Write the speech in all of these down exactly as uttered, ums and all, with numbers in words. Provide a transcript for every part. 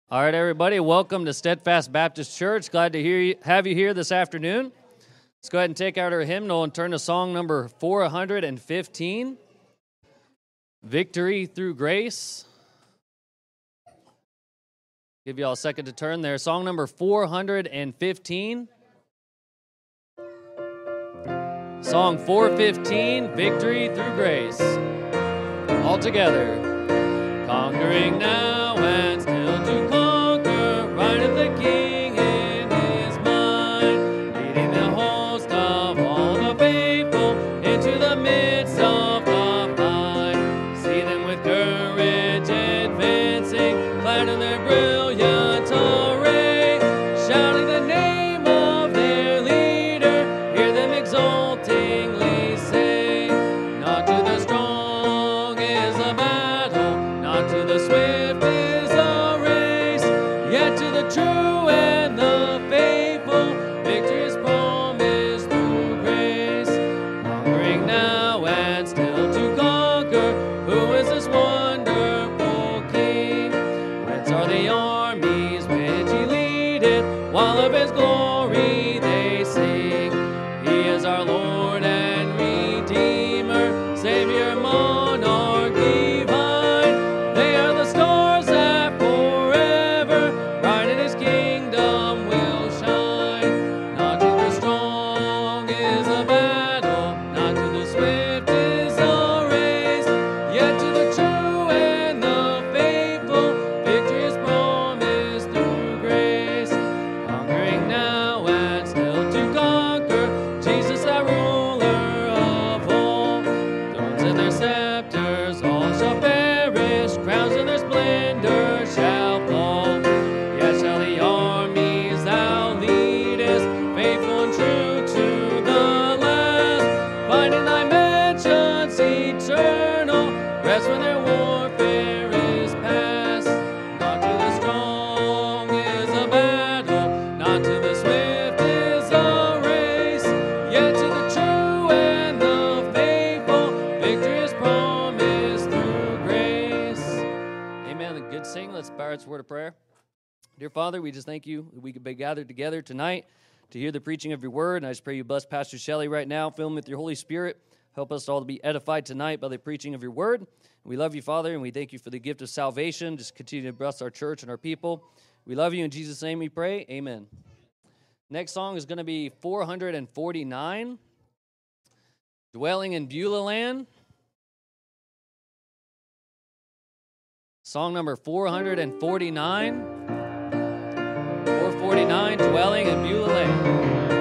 All right, everybody, welcome to Steadfast Baptist Church. Glad to hear you, have you here this afternoon. Let's go ahead and take out our hymnal and turn to song number four hundred fifteen, Victory Through Grace. Give you all a second to turn there. Song number four hundred fifteen. Song four fifteen, Victory Through Grace. All together. Conquering now and still to conquer, rideth the King in his mind, leading the host of all the faithful into the midst of the fight. See them with courage advancing, clad in their brilliant array, shouting the name of their leader, hear them exultingly say, not to the strong is the battle, not to the swift is the race, yet to the true and the faithful, victory is promised through grace. Conquering now and still to conquer, who is this wonderful King? Whence are the armies which he leadeth, while of his glory they sing? He is our Lord and Redeemer, Savior, monarch divine. They are the stars that forever bright in his kingdom will shine. Not to the strong is the battle, not to the swift is the race, yet to the true and the faithful, victory is promised through grace. Conquering now and still to conquer, Jesus our ruler of all. Thrones and their scepters all shall perish, crowns in their splendor shall fall. Yet shall the armies thou leadest, faithful and true to the last, find in thy mansions eternal rest when their warfare is past. Not to the strong is the battle, not to the swift is the race, yet to the true and the faithful, victory is promised through grace. Amen. A good sing. Let's bow our heads for a word of prayer. Dear Father, we just thank you that we could be gathered together tonight to hear the preaching of your word. And I just pray you bless Pastor Shelley right now. Fill him with your Holy Spirit. Help us all to be edified tonight by the preaching of your word. We love you, Father, and we thank you for the gift of salvation. Just continue to bless our church and our people. We love you. In Jesus' name we pray. Amen. Next song is going to be four hundred forty-nine, Dwelling in Beulah Land. Song number four hundred forty-nine, four forty-nine, Dwelling in Beulah Land.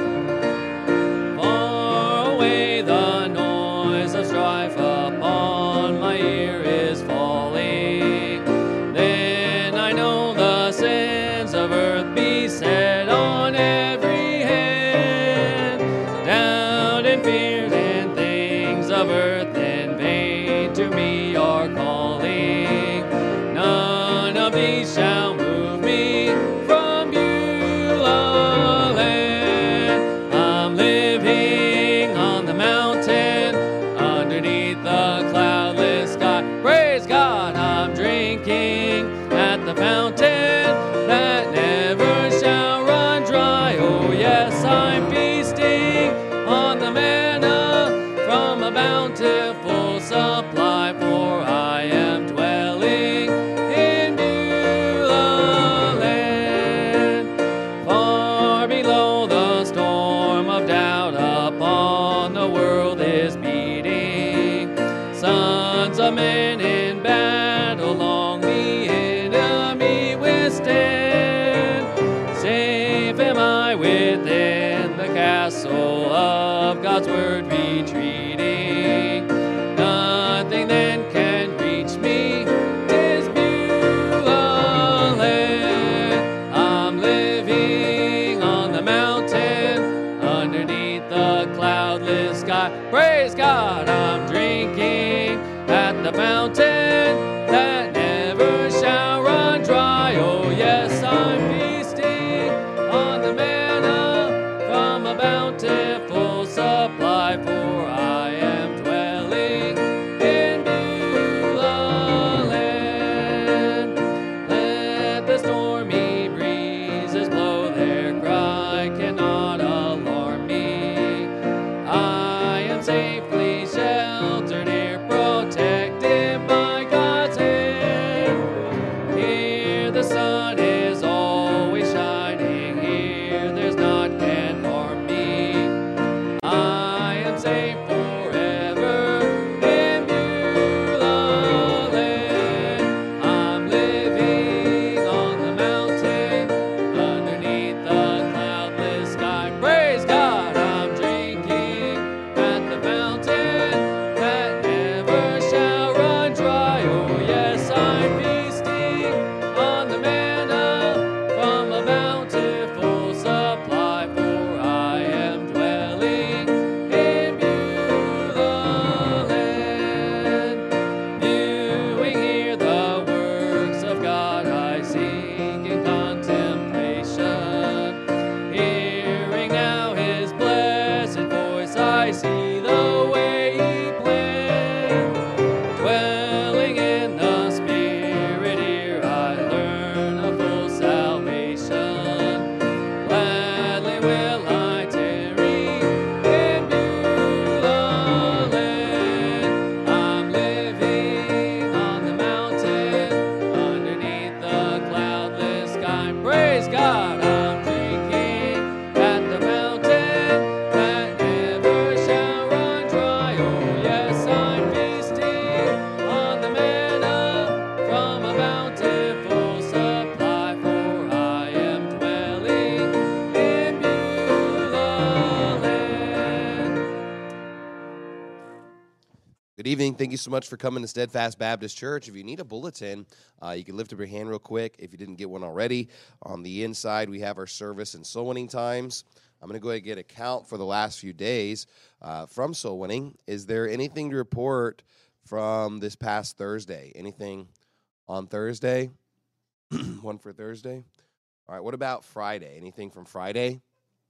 Far away the noise of strife upon my ear is falling. Then I know the sins of earth beset on every hand. Doubt and fears and things of earth in vain to me are calling. None of these shall move me from Beulah land. I'm living on the mountain underneath the cloudless sky. Praise God, I'm drinking at the fountain that never shall run dry. Oh yes, I'm feasting on the manna from a bountiful supply, for I am dwelling in Beulah land. Far below the storm of doubt upon the world is beating. Sons of men in battle long the enemy withstand. Safe am I within the castle of God's word retreating. Nothing then can reach me, is Beulah land. I'm living on the mountain underneath the cloudless sky. Praise God, I'm drinking at the fountain that never shall run dry. Oh yes, I'm feasting on the manna from a bountiful supply, for I am dwelling in Beulah land. Let the evening. Thank you so much for coming to Steadfast Baptist Church. If you need a bulletin, uh, you can lift up your hand real quick if you didn't get one already. On the inside, we have our service and soul winning times. I'm going to go ahead and get a count for the last few days uh, from soul winning. Is there anything to report from this past Thursday? Anything on Thursday? One for Thursday? All right, what about Friday? Anything from Friday?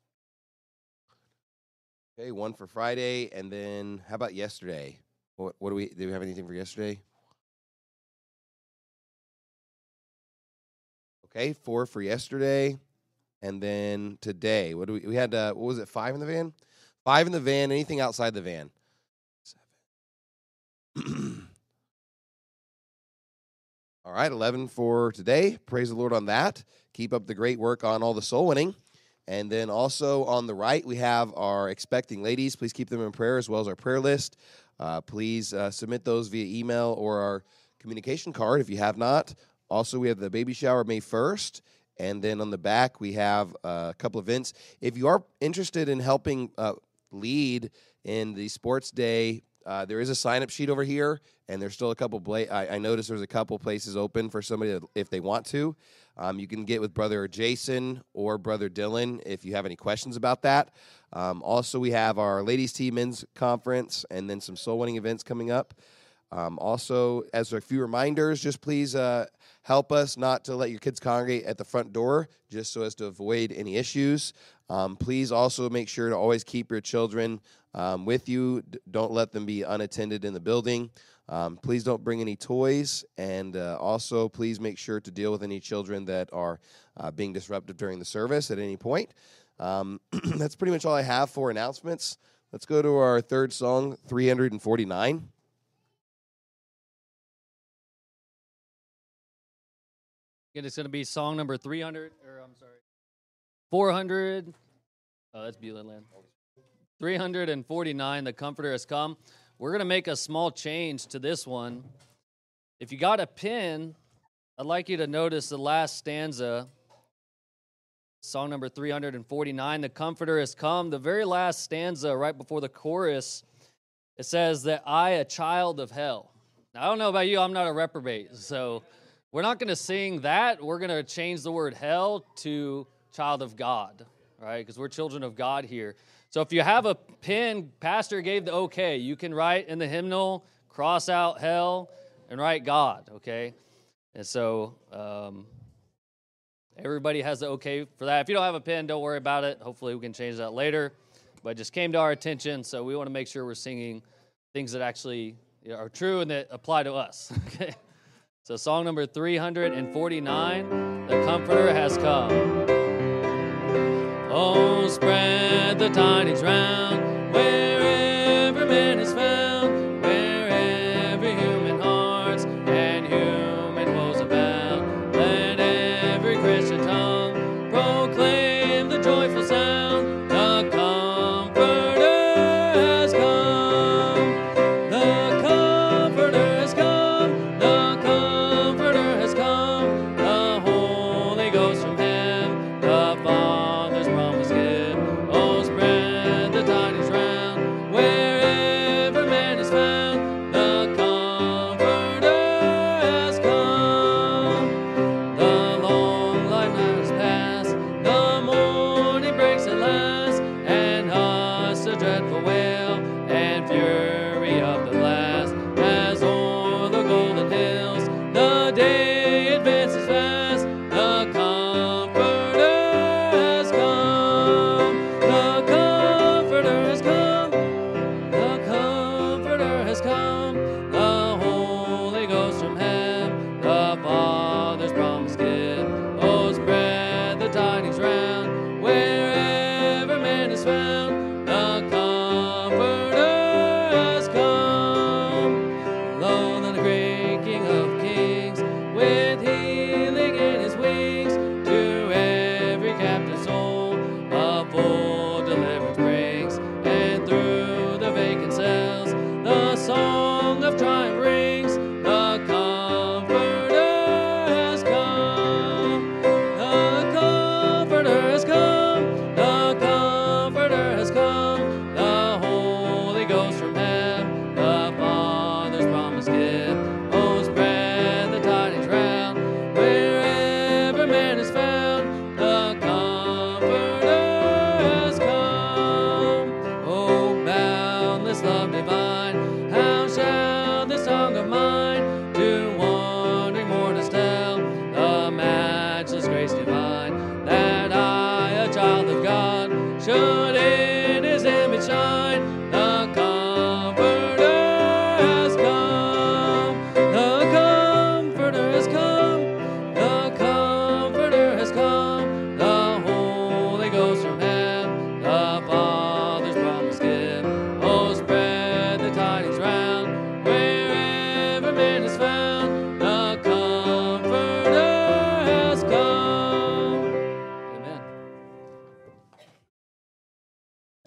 Okay, one for Friday, and then how about yesterday? What, what do we, do we have anything for yesterday? Okay, four for yesterday, and then today. What do we, we had, uh, what was it, five in the van? Five in the van, anything outside the van? Seven. All right, eleven for today. Praise the Lord on that. Keep up the great work on all the soul winning. And then also on the right, we have our expecting ladies. Please keep them in prayer as well as our prayer list. Uh, please uh, submit those via email or our communication card if you have not. Also, we have the baby shower May first. And then on the back, we have a couple events. If you are interested in helping uh, lead in the sports day, uh, there is a sign-up sheet over here. And there's still a couple, bla- I, I noticed there's a couple places open for somebody to, if they want to. Um, you can get with Brother Jason or Brother Dylan if you have any questions about that. Um, also, we have our ladies' team men's conference and then some soul winning events coming up. Um, also, as a few reminders, just please uh, help us not to let your kids congregate at the front door, just so as to avoid any issues. Um, please also make sure to always keep your children um, with you. D- don't let them be unattended in the building. Um, please don't bring any toys, and uh, also please make sure to deal with any children that are uh, being disruptive during the service at any point. Um, that's pretty much all I have for announcements. Let's go to our third song, three forty-nine. It's going to be song number three hundred, or I'm sorry, four hundred. Oh, that's Beulah Land. three forty-nine, The Comforter Has Come. We're going to make a small change to this one. If you got a pen, I'd like you to notice the last stanza, song number three forty-nine, The Comforter Has Come. The very last stanza, right before the chorus, it says that I, a child of hell. Now, I don't know about you, I'm not a reprobate, so we're not going to sing that. We're going to change the word hell to child of God, right? Because we're children of God here. So if you have a pen, pastor gave the okay. You can write in the hymnal, cross out hell, and write God, okay? And so um, everybody has the okay for that. If you don't have a pen, don't worry about it. Hopefully we can change that later. But it just came to our attention, so we want to make sure we're singing things that actually are true and that apply to us, okay? So song number three forty-nine, The Comforter Has Come. Oh, spread the tidings round, wherever man is found, wherever human hearts and human woes abound. Let every Christian tongue proclaim the joyful sound, the Comforter has come. The Comforter has come. The Comforter has come. The Holy Ghost from heaven, the Father's promise give. Oh, spread the tidings round, wherever man is found. The Comforter has come. The long life now is past, the morning breaks at last, and hush the dreadful wail and fury of the blast. As o'er the golden hills the day advances fast, the Comforter has come. The Comforter has come. The Comforter has come. The Holy Ghost from heaven, the Father's promise give. Oh, spread the tidings round, wherever man is found. The Comforter has come. Lo, the great King of Kings, with healing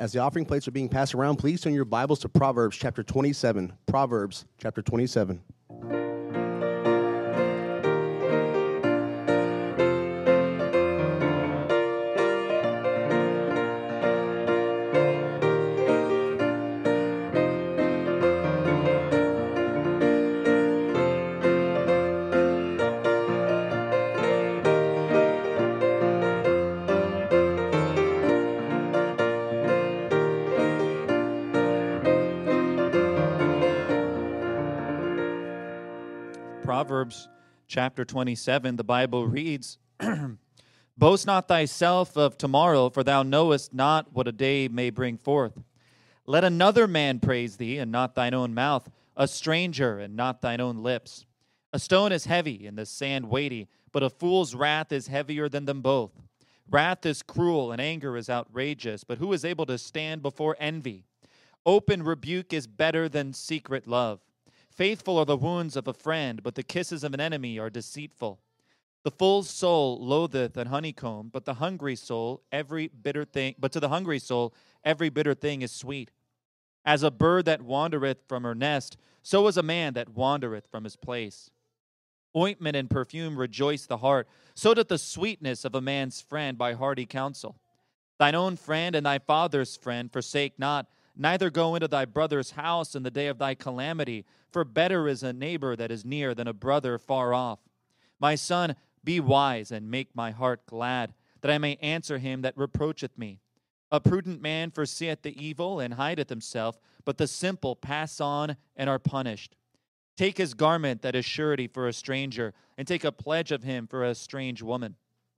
As the offering plates are being passed around, please turn your Bibles to Proverbs chapter twenty-seven. Proverbs chapter twenty-seven. Proverbs chapter twenty-seven, the Bible reads, Boast not thyself of tomorrow, for thou knowest not what a day may bring forth. Let another man praise thee, and not thine own mouth, a stranger, and not thine own lips. A stone is heavy, and the sand weighty, but a fool's wrath is heavier than them both. Wrath is cruel, and anger is outrageous, but who is able to stand before envy? Open rebuke is better than secret love. Faithful are the wounds of a friend, but the kisses of an enemy are deceitful. The full soul loatheth an honeycomb, but the hungry soul every bitter thing, but to the hungry soul every bitter thing is sweet. As a bird that wandereth from her nest, so is a man that wandereth from his place. Ointment and perfume rejoice the heart, so doth the sweetness of a man's friend by hearty counsel. Thine own friend and thy father's friend forsake not, neither go into thy brother's house in the day of thy calamity, for better is a neighbor that is near than a brother far off. My son, be wise and make my heart glad, that I may answer him that reproacheth me. A prudent man foreseeth the evil and hideth himself, but the simple pass on and are punished. Take his garment that is surety for a stranger, and take a pledge of him for a strange woman.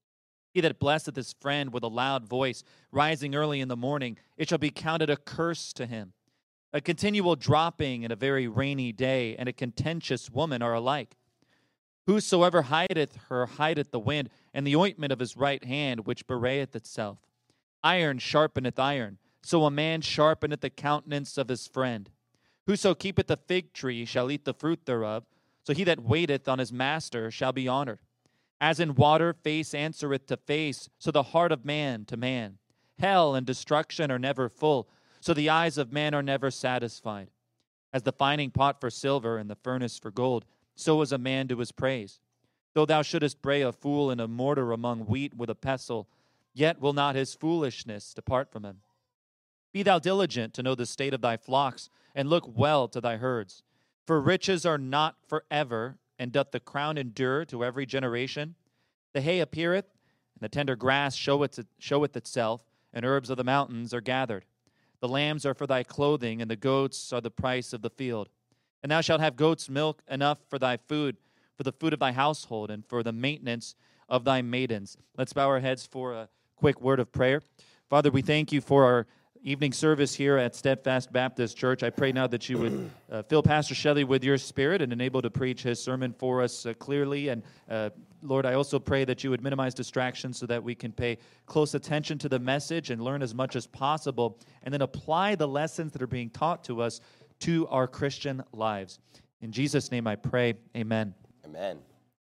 He that blesseth his friend with a loud voice, rising early in the morning, it shall be counted a curse to him. A continual dropping in a very rainy day, and a contentious woman are alike. Whosoever hideth her hideth the wind, and the ointment of his right hand which bewrayeth itself. Iron sharpeneth iron, so a man sharpeneth the countenance of his friend. Whoso keepeth the fig tree shall eat the fruit thereof, so he that waiteth on his master shall be honored. As in water face answereth to face, so the heart of man to man. Hell and destruction are never full, so the eyes of man are never satisfied. As the fining pot for silver and the furnace for gold, so is a man to his praise. Though thou shouldest bray a fool in a mortar among wheat with a pestle, yet will not his foolishness depart from him. Be thou diligent to know the state of thy flocks, and look well to thy herds. For riches are not forever, and doth the crown endure to every generation? The hay appeareth, and the tender grass showeth, showeth itself, and herbs of the mountains are gathered. The lambs are for thy clothing, and the goats are the price of the field. And thou shalt have goats' milk enough for thy food, for the food of thy household, and for the maintenance of thy maidens. Let's bow our heads for a quick word of prayer. Father, we thank you for our evening service here at Steadfast Baptist Church. I pray now that you would uh, fill Pastor Shelley with your spirit and enable to preach his sermon for us uh, clearly. And uh, Lord, I also pray that you would minimize distractions so that we can pay close attention to the message and learn as much as possible, and then apply the lessons that are being taught to us to our Christian lives. In Jesus' name I pray, amen. Amen.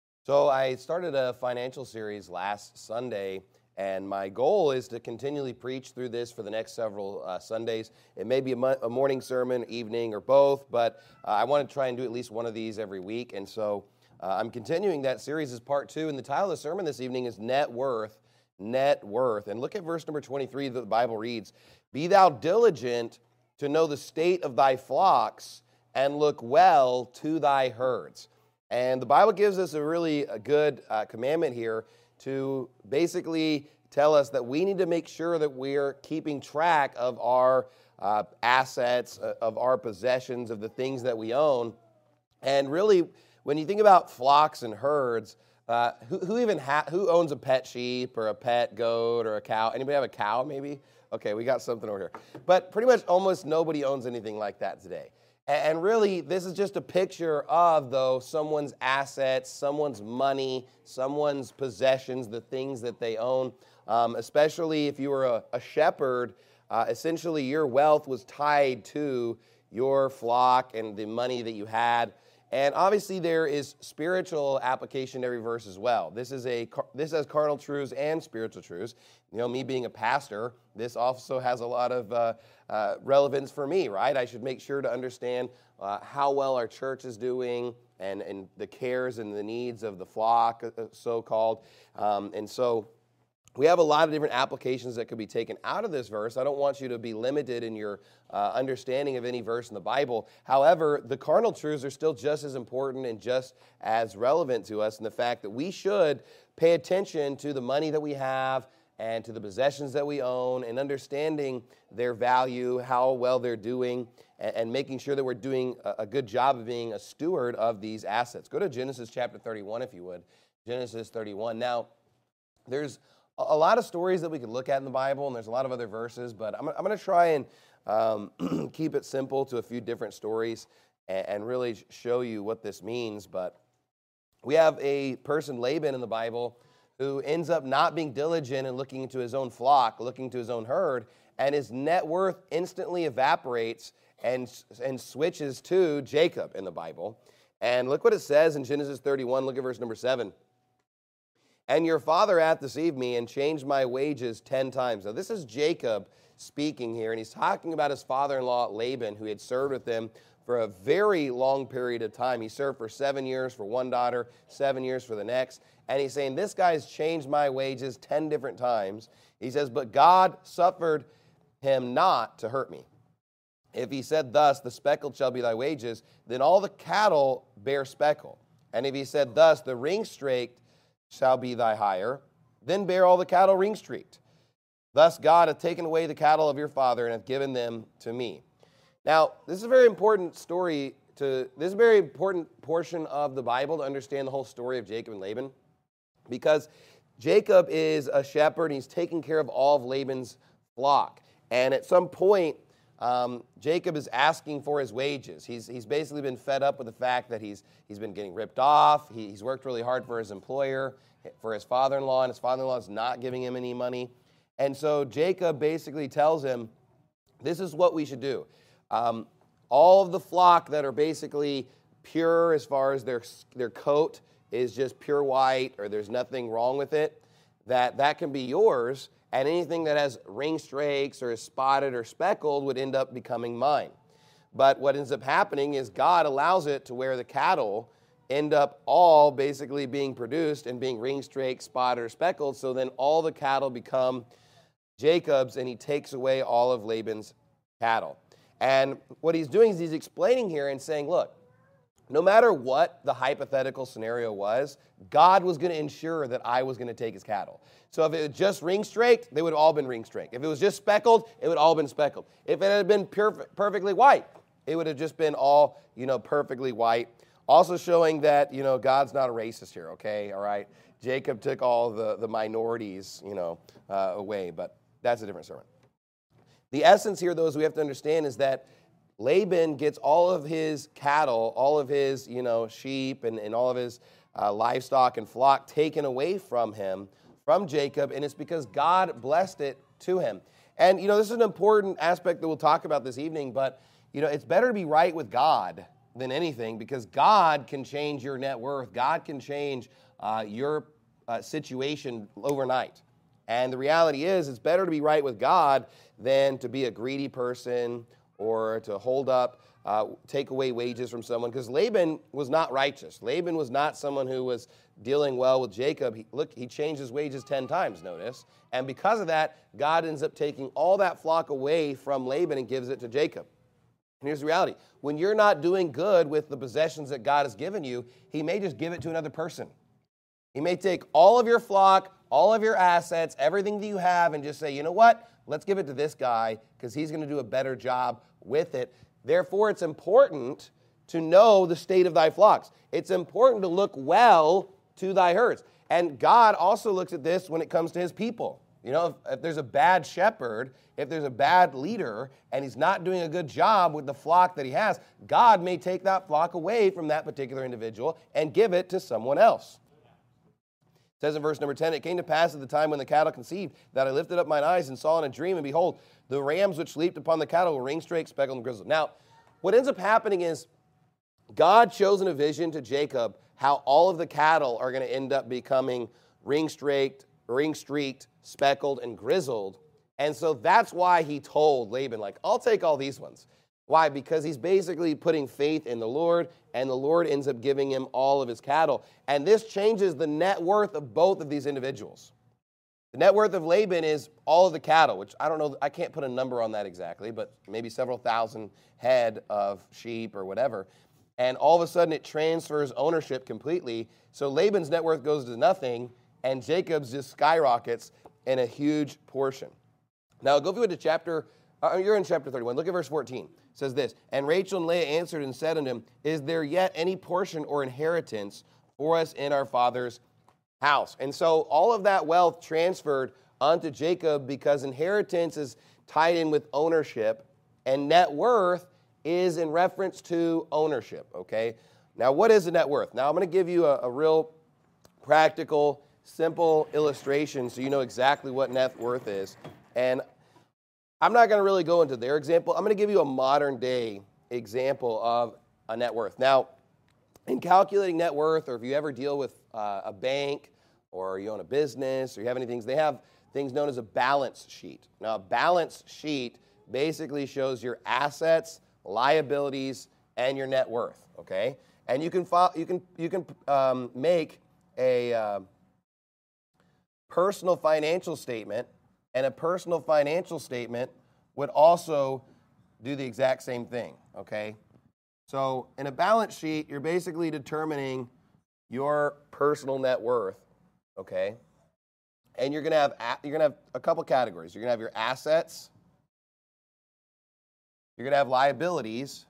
So I started a financial series last Sunday, and my goal is to continually preach through this for the next several uh, Sundays. It may be a, mo- a morning sermon, evening, or both, but uh, I want to try and do at least one of these every week. And so uh, I'm continuing that series as part two. And the title of the sermon this evening is Net Worth, Net Worth. And look at verse number twenty-three that the Bible reads, Be thou diligent to know the state of thy flocks, and look well to thy herds. And the Bible gives us a really a good uh, commandment here to basically tell us that we need to make sure that we're keeping track of our uh, assets, uh, of our possessions, of the things that we own. And really, when you think about flocks and herds, uh, who, who even ha- who owns a pet sheep or a pet goat or a cow? Anybody have a cow maybe? Okay, we got something over here. But pretty much almost nobody owns anything like that today. And really, this is just a picture of, though, someone's assets, someone's money, someone's possessions, the things that they own. Um, especially if you were a, a shepherd, uh, essentially your wealth was tied to your flock and the money that you had. And obviously there is spiritual application in every verse as well. This is a this has carnal truths and spiritual truths. You know, me being a pastor, this also has a lot of uh, uh, relevance for me, right? I should make sure to understand uh, how well our church is doing and, and the cares and the needs of the flock, uh, so-called. Um, and so we have a lot of different applications that could be taken out of this verse. I don't want you to be limited in your uh, understanding of any verse in the Bible. However, the carnal truths are still just as important and just as relevant to us in the fact that we should pay attention to the money that we have and to the possessions that we own and understanding their value, how well they're doing, and, and making sure that we're doing a, a good job of being a steward of these assets. Go to Genesis chapter thirty-one if you would. Genesis thirty-one. Now, there's a lot of stories that we could look at in the Bible, and there's a lot of other verses, but I'm, I'm going to try and um, keep it simple to a few different stories and, and really show you what this means. But we have a person, Laban, in the Bible, who ends up not being diligent and looking into his own flock, looking to his own herd, and his net worth instantly evaporates and, and switches to Jacob in the Bible. And look what it says in Genesis thirty-one. Look at verse number seven. And your father hath deceived me and changed my wages ten times. Now, this is Jacob speaking here, and he's talking about his father-in-law, Laban, who had served with him for a very long period of time. He served for seven years for one daughter, seven years for the next. And he's saying, this guy's changed my wages ten different times. He says, but God suffered him not to hurt me. If he said thus, the speckled shall be thy wages, then all the cattle bear speckle. And if he said thus, the ring-straked shall be thy hire, then bear all the cattle ring-streaked. Thus God hath taken away the cattle of your father and hath given them to me. Now, this is a very important story to, this is a very important portion of the Bible to understand the whole story of Jacob and Laban, because Jacob is a shepherd and he's taking care of all of Laban's flock. And at some point, Um, Jacob is asking for his wages. He's, he's basically been fed up with the fact that he's, he's been getting ripped off. He, he's worked really hard for his employer, for his father-in-law, and his father-in-law is not giving him any money. And so Jacob basically tells him, this is what we should do. Um, all of the flock that are basically pure as far as their, their coat is just pure white or there's nothing wrong with it, that that can be yours. And anything that has ring strakes or is spotted or speckled would end up becoming mine. But what ends up happening is God allows it to where the cattle end up all basically being produced and being ring straked, spotted, or speckled. So then all the cattle become Jacob's, and he takes away all of Laban's cattle. And what he's doing is he's explaining here and saying, look, no matter what the hypothetical scenario was, God was going to ensure that I was going to take his cattle. So if it was just ring-straked, they would have all been ring-straked. If it was just speckled, it would have all been speckled. If it had been perf- perfectly white, it would have just been all, you know, perfectly white. Also showing that, you know, God's not a racist here, okay, all right? Jacob took all the, the minorities, you know, uh, away, but that's a different sermon. The essence here, though, is we have to understand is that Laban gets all of his cattle, all of his, you know, sheep and, and all of his uh, livestock and flock taken away from him, from Jacob, and it's because God blessed it to him. And, you know, this is an important aspect that we'll talk about this evening, but, you know, it's better to be right with God than anything because God can change your net worth. God can change uh, your uh, situation overnight. And the reality is it's better to be right with God than to be a greedy person or to hold up, uh, take away wages from someone, because Laban was not righteous. Laban was not someone who was dealing well with Jacob. He, look, he changed his wages ten times, notice. And because of that, God ends up taking all that flock away from Laban and gives it to Jacob. And here's the reality. When you're not doing good with the possessions that God has given you, he may just give it to another person. He may take all of your flock, all of your assets, everything that you have, and just say, you know what? Let's give it to this guy because he's going to do a better job with it. Therefore, it's important to know the state of thy flocks. It's important to look well to thy herds. And God also looks at this when it comes to his people. You know, if, if there's a bad shepherd, if there's a bad leader, and he's not doing a good job with the flock that he has, God may take that flock away from that particular individual and give it to someone else. It says in verse number ten, it came to pass at the time when the cattle conceived that I lifted up mine eyes and saw in a dream, and behold, the rams which leaped upon the cattle were ring-straked, speckled, and grizzled. Now, what ends up happening is God shows in a vision to Jacob how all of the cattle are going to end up becoming ring-streaked, ring-streaked, speckled, and grizzled. And so that's why he told Laban, like, I'll take all these ones. Why? Because he's basically putting faith in the Lord, and the Lord ends up giving him all of his cattle. And this changes the net worth of both of these individuals. The net worth of Laban is all of the cattle, which I don't know, I can't put a number on that exactly, but maybe several thousand head of sheep or whatever. And all of a sudden it transfers ownership completely. So Laban's net worth goes to nothing, and Jacob's just skyrockets in a huge portion. Now go through to chapter, uh, you're in chapter thirty-one. Look at verse fourteen. It says this, and Rachel and Leah answered and said unto him, is there yet any portion or inheritance for us in our father's house? And so all of that wealth transferred unto Jacob because inheritance is tied in with ownership, and net worth is in reference to ownership, okay? Now, what is a net worth? Now, I'm going to give you a, a real practical, simple illustration so you know exactly what net worth is. And I'm not going to really go into their example. I'm going to give you a modern-day example of a net worth. Now, in calculating net worth, or if you ever deal with uh, a bank, or you own a business, or you have any things, they have things known as a balance sheet. Now, a balance sheet basically shows your assets, liabilities, and your net worth, okay? And you can file, you can you can um, make a uh, personal financial statement, and a personal financial statement would also do the exact same thing, okay? So in a balance sheet, you're basically determining your personal net worth, okay? And you're gonna have you're gonna have a couple categories. You're gonna have your assets. You're going to have liabilities.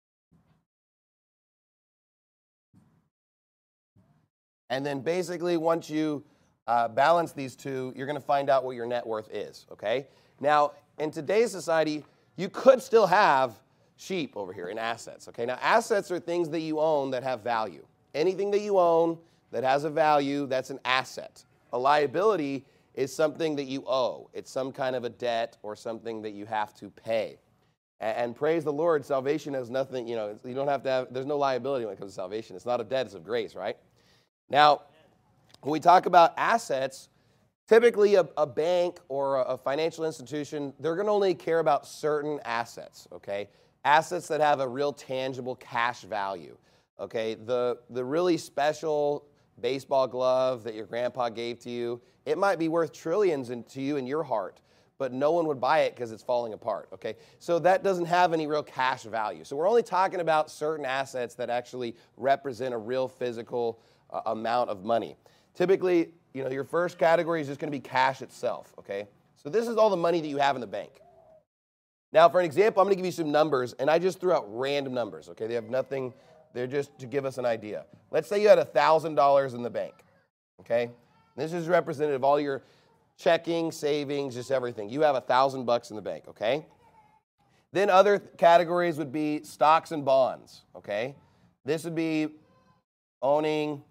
And then basically once you uh, balance these two, you're going to find out what your net worth is, okay? Now, in today's society, you could still have sheep over here in assets, okay? Now, assets are things that you own that have value. Anything that you own that has a value, that's an asset. A liability is something that you owe. It's some kind of a debt or something that you have to pay. And praise the Lord, salvation has nothing, you know, you don't have to have, there's no liability when it comes to salvation. It's not a debt, it's of grace, right? Now, when we talk about assets, typically a, a bank or a, a financial institution, they're going to only care about certain assets, okay? Assets that have a real tangible cash value, okay? The, the really special baseball glove that your grandpa gave to you, it might be worth trillions in, to you in your heart, but no one would buy it because it's falling apart, okay? So that doesn't have any real cash value. So we're only talking about certain assets that actually represent a real physical uh, amount of money. Typically, you know, your first category is just going to be cash itself, okay? So this is all the money that you have in the bank. Now, for an example, I'm going to give you some numbers, and I just threw out random numbers, okay? They have nothing, they're just to give us an idea. Let's say you had one thousand dollars in the bank, okay? This is representative of all your checking, savings, just everything. You have a thousand bucks in the bank, okay? Then other categories would be stocks and bonds, okay? This would be owning,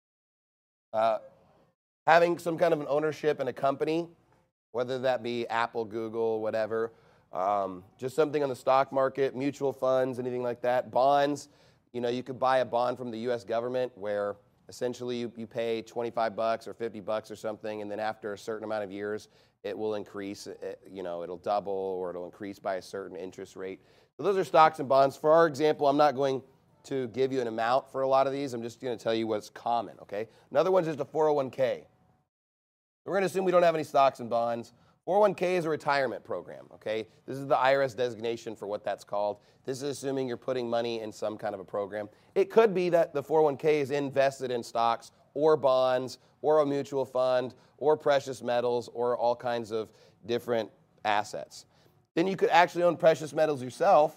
uh, having some kind of an ownership in a company, whether that be Apple, Google, whatever, um, just something on the stock market, mutual funds, anything like that. Bonds, you know, you could buy a bond from the U S government where essentially, you, you pay twenty-five bucks or fifty bucks or something, and then after a certain amount of years, it will increase. It, you know, it'll double or it'll increase by a certain interest rate. So those are stocks and bonds. For our example, I'm not going to give you an amount for a lot of these. I'm just going to tell you what's common, okay? Another one's just a four oh one k. We're going to assume we don't have any stocks and bonds. four oh one k is a retirement program, okay? This is the I R S designation for what that's called. This is assuming you're putting money in some kind of a program. It could be that the four oh one k is invested in stocks or bonds or a mutual fund or precious metals or all kinds of different assets. Then you could actually own precious metals yourself.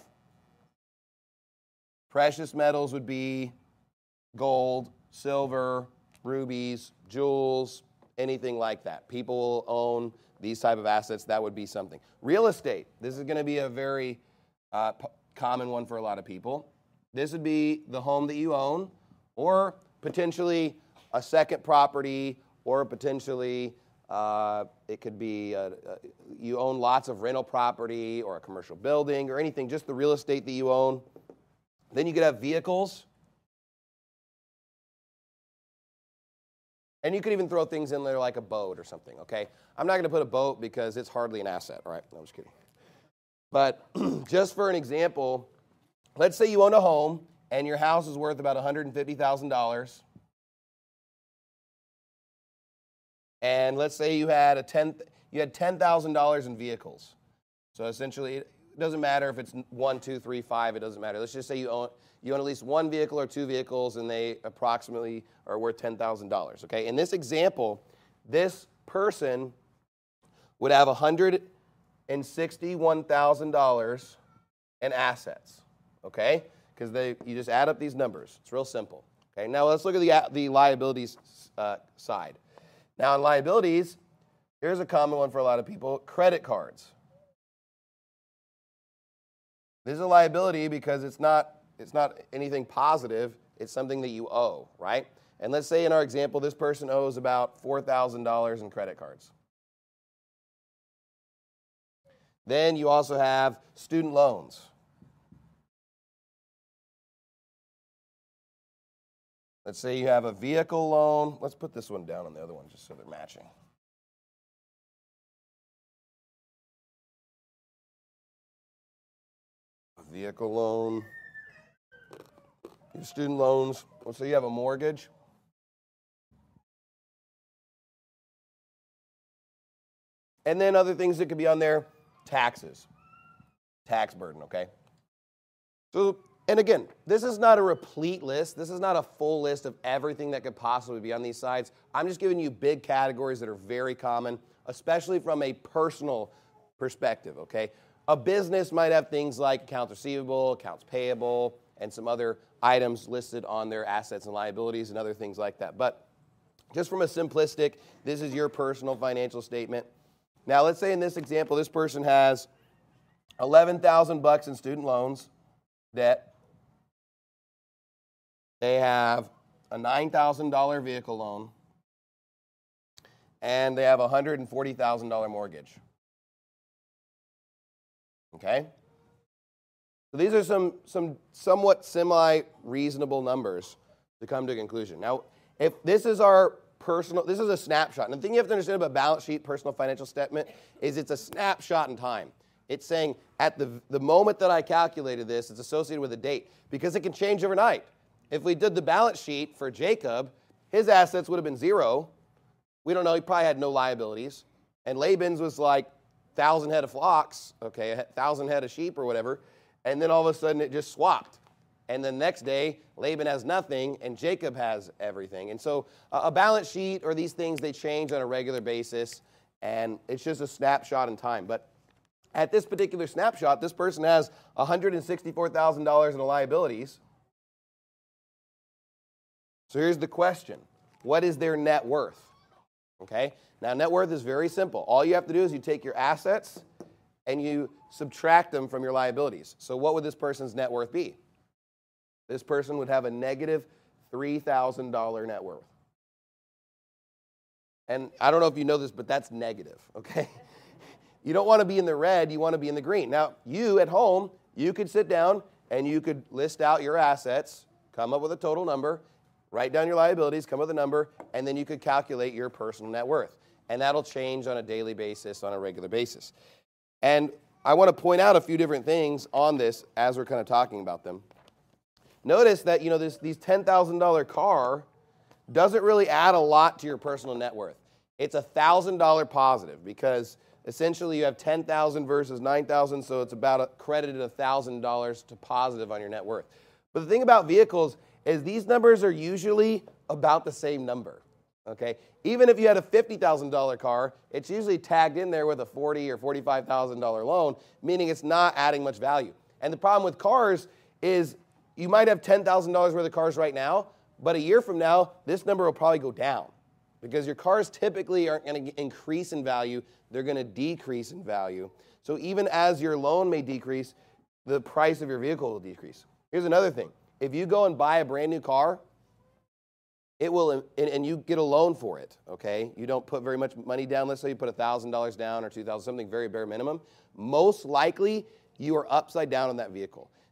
Precious metals would be gold, silver, rubies, jewels, anything like that. People will own these type of assets. That would be something. Real estate. This is going to be a very uh, p- common one for a lot of people. This would be the home that you own, or potentially a second property, or potentially uh, it could be uh, uh, you own lots of rental property or a commercial building or anything, just the real estate that you own. Then you could have vehicles. And you could even throw things in there like a boat or something, okay? I'm not going to put a boat because it's hardly an asset, all right? No, I'm just kidding. But just for an example, let's say you own a home and your house is worth about one hundred fifty thousand dollars. And let's say you had a ten you had ten thousand dollars in vehicles. So essentially, it doesn't matter if it's one, two, three, five. It doesn't matter. Let's just say you own you own at least one vehicle or two vehicles, and they approximately are worth ten thousand dollars. Okay. In this example, this person would have one hundred sixty-one thousand dollars in assets. Okay, because they you just add up these numbers. It's real simple. Okay. Now let's look at the the liabilities uh, side. Now, in liabilities, here's a common one for a lot of people, credit cards. This is a liability because it's not, it's not anything positive. It's something that you owe, right? And let's say in our example, this person owes about four thousand dollars in credit cards. Then you also have student loans. Let's say you have a vehicle loan. Let's put this one down on the other one just so they're matching. A vehicle loan. Your student loans. Let's say you have a mortgage. And then other things that could be on there, taxes. Tax burden, okay? So, and again, this is not a replete list. This is not a full list of everything that could possibly be on these sides. I'm just giving you big categories that are very common, especially from a personal perspective, okay? A business might have things like accounts receivable, accounts payable, and some other items listed on their assets and liabilities and other things like that. But just from a simplistic, this is your personal financial statement. Now, let's say in this example, this person has eleven thousand bucks in student loans debt. They have a nine thousand dollars vehicle loan, and they have a one hundred forty thousand dollars mortgage. Okay? So these are some, some somewhat semi-reasonable numbers to come to a conclusion. Now, if this is our personal, this is a snapshot. And the thing you have to understand about balance sheet, personal financial statement, is it's a snapshot in time. It's saying at the, the moment that I calculated this, it's associated with a date because it can change overnight. If we did the balance sheet for Jacob, his assets would have been zero. We don't know. He probably had no liabilities. And Laban's was like one thousand head of flocks, okay, one thousand head of sheep or whatever. And then all of a sudden it just swapped. And the next day, Laban has nothing and Jacob has everything. And so uh, a balance sheet or these things, they change on a regular basis. And it's just a snapshot in time. But at this particular snapshot, this person has one hundred sixty-four thousand dollars in liabilities. So here's the question. What is their net worth? Okay? Now, net worth is very simple. All you have to do is you take your assets and you subtract them from your liabilities. So what would this person's net worth be? This person would have a negative three thousand dollars net worth. And I don't know if you know this, but that's negative, okay? You don't want to be in the red, you want to be in the green. Now, you at home, you could sit down and you could list out your assets, come up with a total number, write down your liabilities, come up with a number, and then you could calculate your personal net worth. And that'll change on a daily basis, on a regular basis. And I want to point out a few different things on this as we're kind of talking about them. Notice that, you know, this these ten thousand dollars car doesn't really add a lot to your personal net worth. It's one thousand dollars positive because essentially you have ten thousand dollars versus nine thousand dollars, so it's about a, credited one thousand dollars to positive on your net worth. But the thing about vehicles is these numbers are usually about the same number, okay? Even if you had a fifty thousand dollars car, it's usually tagged in there with a forty thousand dollars or forty-five thousand dollars loan, meaning it's not adding much value. And the problem with cars is you might have ten thousand dollars worth of cars right now, but a year from now, this number will probably go down because your cars typically aren't going to increase in value. They're going to decrease in value. So even as your loan may decrease, the price of your vehicle will decrease. Here's another thing. If you go and buy a brand new car, it will, and, and you get a loan for it, okay? You don't put very much money down. Let's say you put one thousand dollars down or two thousand dollars, something very bare minimum. Most likely, you are upside down on that vehicle.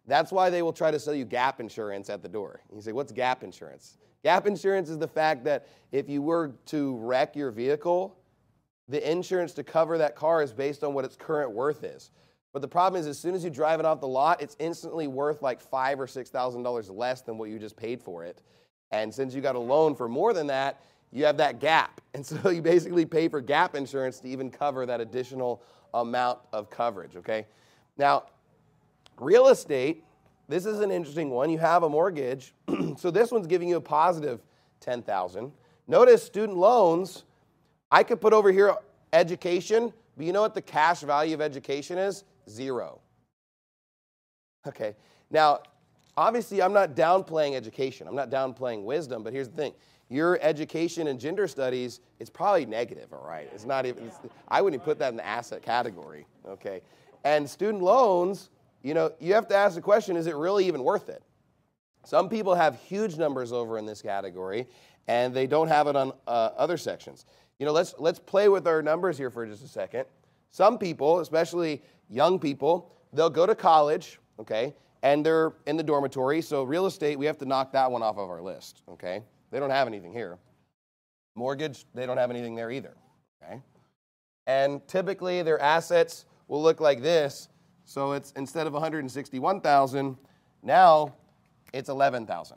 That's why they will try to sell you gap insurance at the door. You say, what's gap insurance? Gap insurance is the fact that if you were to wreck your vehicle, the insurance to cover that car is based on what its current worth is. But the problem is, as soon as you drive it off the lot, it's instantly worth like five or six thousand dollars less than what you just paid for it. And since you got a loan for more than that, you have that gap. And so you basically pay for gap insurance to even cover that additional amount of coverage, okay? Now, real estate, this is an interesting one. You have a mortgage. So this one's giving you a positive ten thousand dollars. Notice student loans, I could put over here education, but you know what the cash value of education is? Zero. Okay. Now, obviously, I'm not downplaying education. I'm not downplaying wisdom, but here's the thing. Your education in gender studies, it's probably negative, all right? It's not even, it's, I wouldn't put that in the asset category, okay? And student loans, you know, you have to ask the question, is it really even worth it? Some people have huge numbers over in this category, and they don't have it on uh, other sections. You know, let's, let's play with our numbers here for just a second. Some people, especially young people, they'll go to college, okay, and they're in the dormitory. So real estate, we have to knock that one off of our list, okay? They don't have anything here. Mortgage, they don't have anything there either, okay? And typically their assets will look like this. So it's instead of one hundred sixty-one thousand, now it's eleven thousand.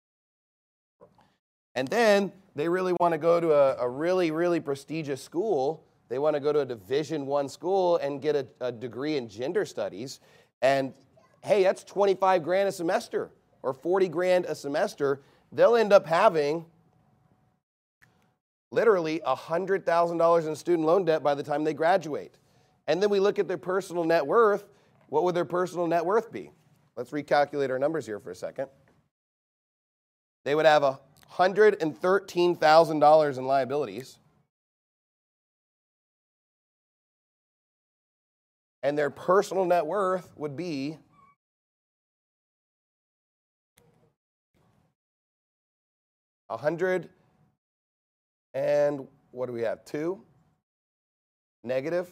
And then they really want to go to a, a really, really prestigious school. They want to go to a Division One school and get a, a degree in gender studies. And hey, that's twenty-five grand a semester or forty grand a semester. They'll end up having literally one hundred thousand dollars in student loan debt by the time they graduate. And then we look at their personal net worth. What would their personal net worth be? Let's recalculate our numbers here for a second. They would have one hundred thirteen thousand dollars in liabilities. And their personal net worth would be A hundred and what do we have? Two? Negative?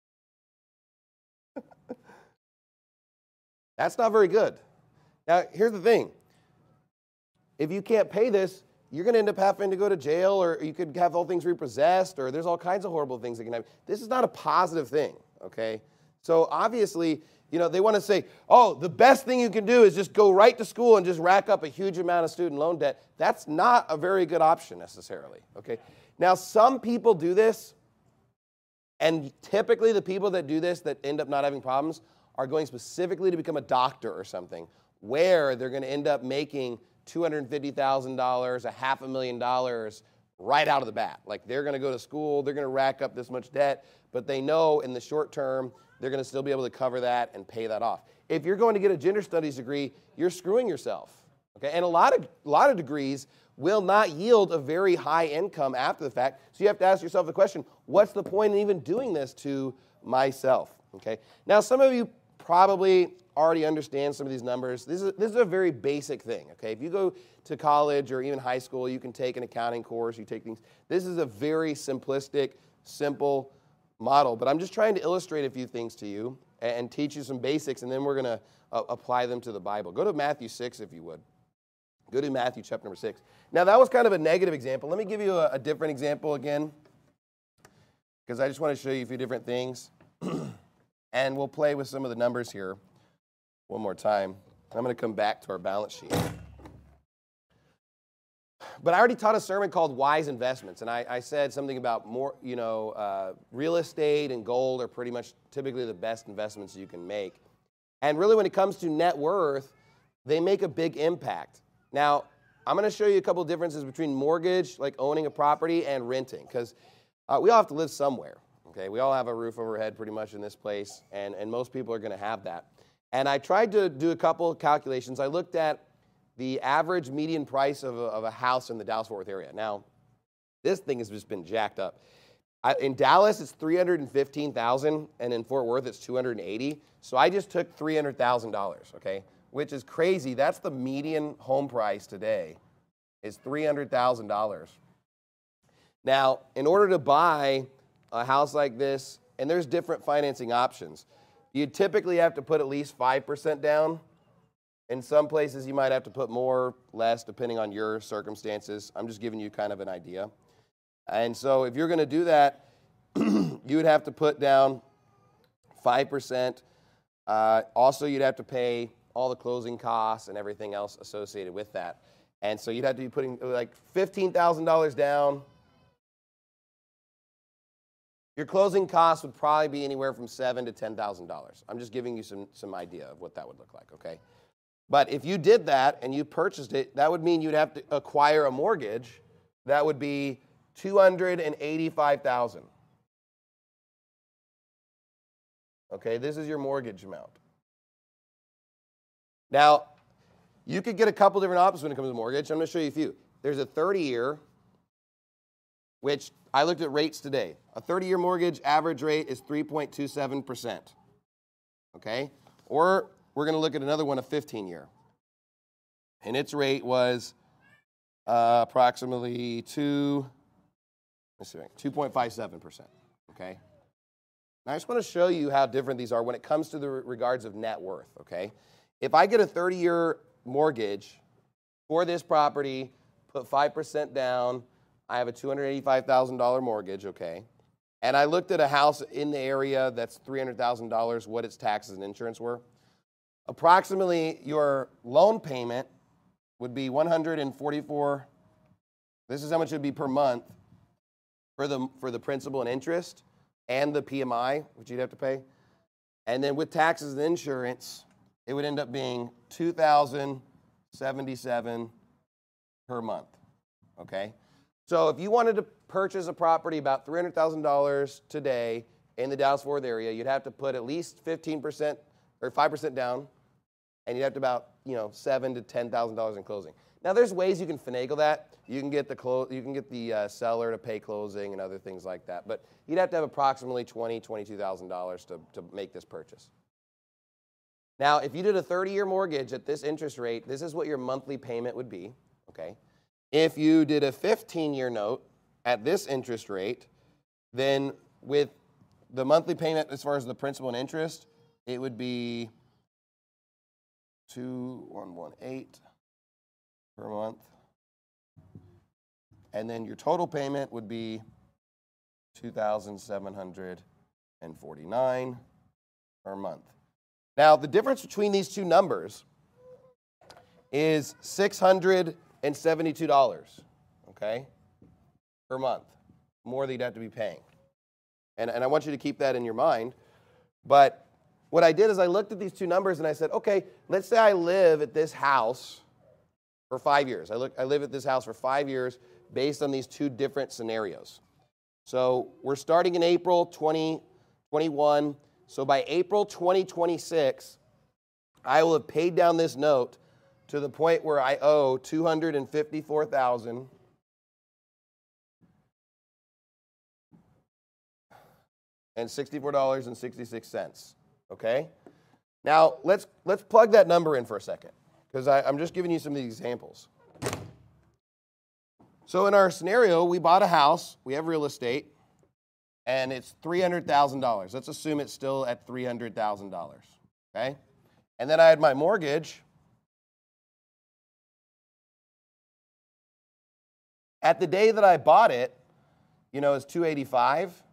That's not very good. Now, here's the thing. If you can't pay this, you're going to end up having to go to jail, or you could have all things repossessed, or there's all kinds of horrible things that can happen. This is not a positive thing, okay? So obviously, you know, they want to say, oh, the best thing you can do is just go right to school and just rack up a huge amount of student loan debt. That's not a very good option necessarily, okay? Now, some people do this, and typically the people that do this that end up not having problems are going specifically to become a doctor or something, where they're going to end up making two hundred fifty thousand dollars, a half a million dollars right out of the bat. Like, they're going to go to school, they're going to rack up this much debt, but they know in the short term they're going to still be able to cover that and pay that off. If you're going to get a gender studies degree, you're screwing yourself. Okay? And a lot of a lot of degrees will not yield a very high income after the fact. So you have to ask yourself the question, what's the point in even doing this to myself? Okay? Now, some of you probably already understand some of these numbers. This is, this is a very basic thing, okay? If you go to college or even high school, you can take an accounting course, you take things. This is a very simplistic, simple model, but I'm just trying to illustrate a few things to you and, and teach you some basics, and then we're going to uh, apply them to the Bible. Go to Matthew six, if you would. Go to Matthew chapter number six. Now, that was kind of a negative example. Let me give you a, a different example again, because I just want to show you a few different things. And we'll play with some of the numbers here one more time. I'm going to come back to our balance sheet. But I already taught a sermon called Wise Investments, and I, I said something about more, you know, uh, real estate and gold are pretty much typically the best investments you can make. And really, when it comes to net worth, they make a big impact. Now, I'm going to show you a couple of differences between mortgage, like owning a property, and renting, because uh, we all have to live somewhere. Okay, we all have a roof over our head pretty much in this place, and, and most people are going to have that. And I tried to do a couple of calculations. I looked at the average median price of a, of a house in the Dallas-Fort Worth area. Now, this thing has just been jacked up. I, in Dallas, it's three hundred fifteen thousand dollars, and in Fort Worth, it's two hundred eighty thousand dollars. So I just took three hundred thousand dollars, okay, which is crazy. That's the median home price today, is three hundred thousand dollars. Now, in order to buy a house like this, and there's different financing options. You typically have to put at least five percent down, In some places, you might have to put more, less, depending on your circumstances. I'm just giving you kind of an idea. And so if you're going to do that, you would have to put down five percent. Uh, also, you'd have to pay all the closing costs and everything else associated with that. And so you'd have to be putting like fifteen thousand dollars down. Your closing costs would probably be anywhere from seven thousand to ten thousand dollars. I'm just giving you some, some idea of what that would look like, okay? But if you did that and you purchased it, that would mean you'd have to acquire a mortgage. That would be two hundred eighty-five thousand dollars. Okay, this is your mortgage amount. Now, you could get a couple different options when it comes to mortgage. I'm going to show you a few. There's a thirty-year, which I looked at rates today. A thirty-year mortgage average rate is three point two seven percent. Okay? Or we're going to look at another one, a fifteen-year. And its rate was uh, approximately two, let's see, two point five seven percent. Okay? Now, I just want to show you how different these are when it comes to the regards of net worth, okay? If I get a thirty-year mortgage for this property, put five percent down, I have a two hundred eighty-five thousand dollars mortgage, okay? And I looked at a house in the area that's three hundred thousand dollars, what its taxes and insurance were. Approximately your loan payment would be one hundred forty-four. This is how much it would be per month for the, for the principal and interest and the P M I, which you'd have to pay. And then with taxes and insurance, it would end up being two thousand seventy-seven per month, okay? So if you wanted to purchase a property about three hundred thousand dollars today in the Dallas-Fort Worth area, you'd have to put at least fifteen percent or five percent down, and you'd have to about, you know, seven thousand to ten thousand dollars in closing. Now, there's ways you can finagle that. You can get the clo- you can get the uh, seller to pay closing and other things like that. But you'd have to have approximately twenty thousand dollars, twenty-two thousand dollars to, to make this purchase. Now, if you did a thirty-year mortgage at this interest rate, this is what your monthly payment would be, okay? If you did a fifteen-year note at this interest rate, then with the monthly payment as far as the principal and interest, it would be two thousand one hundred eighteen per month. And then your total payment would be two thousand seven hundred forty-nine per month. Now, the difference between these two numbers is six hundred seventy-two dollars, okay, per month, more than you'd have to be paying. And, and I want you to keep that in your mind. But what I did is I looked at these two numbers and I said, okay, let's say I live at this house for five years. I, look, I live at this house for five years based on these two different scenarios. So we're starting in April twenty twenty-one. So by April twenty twenty-six, I will have paid down this note to the point where I owe two hundred fifty-four thousand dollars and sixty-four dollars and sixty-six cents. Okay? Now, let's, let's plug that number in for a second, because I'm just giving you some of these examples. So in our scenario, we bought a house, we have real estate, and it's three hundred thousand dollars. Let's assume it's still at three hundred thousand dollars, okay? And then I had my mortgage. At the day that I bought it, you know, it's two hundred eighty-five thousand dollars.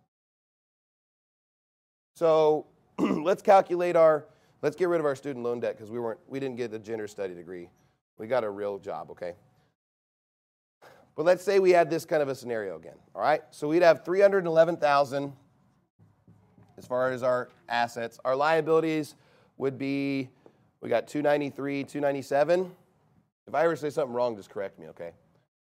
So let's calculate our, let's get rid of our student loan debt because we weren't, we didn't get the gender study degree. We got a real job, okay? But let's say we had this kind of a scenario again, all right? So we'd have three hundred eleven thousand dollars as far as our assets. Our liabilities would be, we got two ninety-three, two ninety-seven. If I ever say something wrong, just correct me, okay?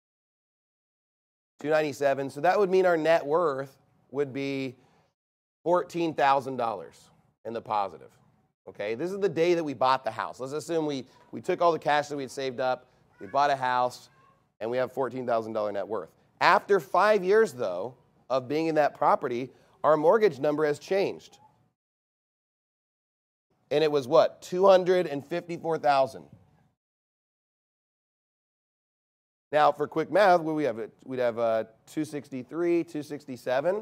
two ninety-seven. So that would mean our net worth would be fourteen thousand dollars in the positive, okay? This is the day that we bought the house. Let's assume we, we took all the cash that we had saved up, we bought a house, and we have fourteen thousand dollars net worth. After five years, though, of being in that property, our mortgage number has changed. And it was what? two hundred fifty-four thousand dollars. Now, for quick math, what we have? We'd have uh, two sixty-three, two sixty-seven.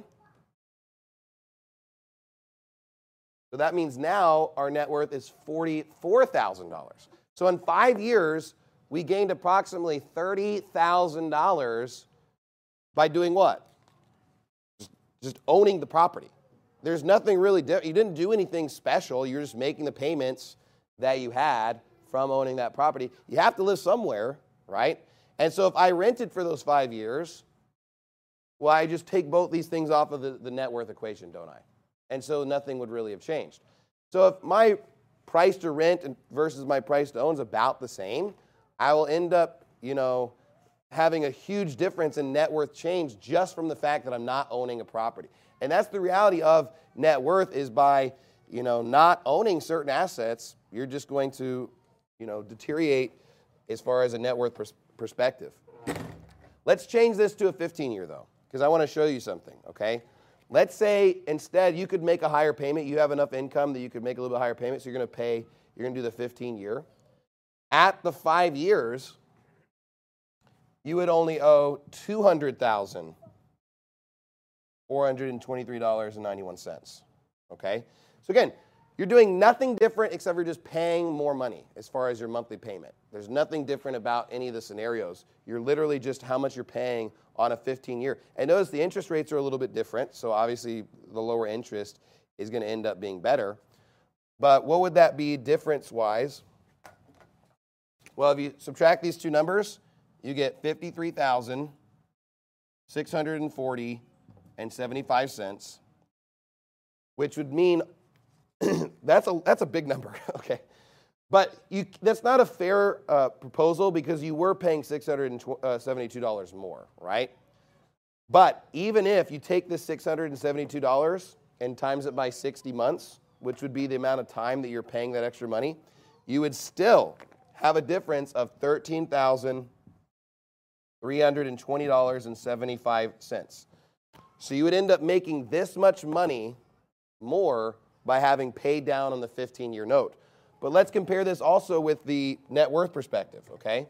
So that means now our net worth is forty-four thousand dollars. So in five years, we gained approximately thirty thousand dollars by doing what? Just, just owning the property. There's nothing really, di- you didn't do anything special. You're just making the payments that you had from owning that property. You have to live somewhere, right? And so if I rented for those five years, well, I just take both these things off of the, the net worth equation, don't I? And so nothing would really have changed. So if my price to rent versus my price to own is about the same, I will end up, you know, having a huge difference in net worth change just from the fact that I'm not owning a property. And that's the reality of net worth, is by, you know, not owning certain assets, you're just going to, you know, deteriorate as far as a net worth pers- perspective. Let's change this to a fifteen-year, though, because I want to show you something, okay? Let's say instead you could make a higher payment. You have enough income that you could make a little bit higher payment, so you're going to pay, you're going to do the fifteen-year. At the five years, you would only owe two hundred thousand four hundred twenty-three dollars and ninety-one cents, okay? So again, you're doing nothing different except for just paying more money as far as your monthly payment. There's nothing different about any of the scenarios. You're literally just how much you're paying on a fifteen-year. And notice the interest rates are a little bit different, so obviously the lower interest is going to end up being better. But what would that be difference-wise? Well, if you subtract these two numbers, you get fifty-three thousand six hundred forty and seventy-five cents, which would mean that's a that's a big number, okay? But you, that's not a fair uh, proposal because you were paying six hundred seventy-two dollars more, right? But even if you take this six hundred seventy-two dollars and times it by sixty months, which would be the amount of time that you're paying that extra money, you would still have a difference of thirteen thousand three hundred twenty dollars and seventy-five cents. So you would end up making this much money more by having paid down on the fifteen-year note. But let's compare this also with the net worth perspective, okay?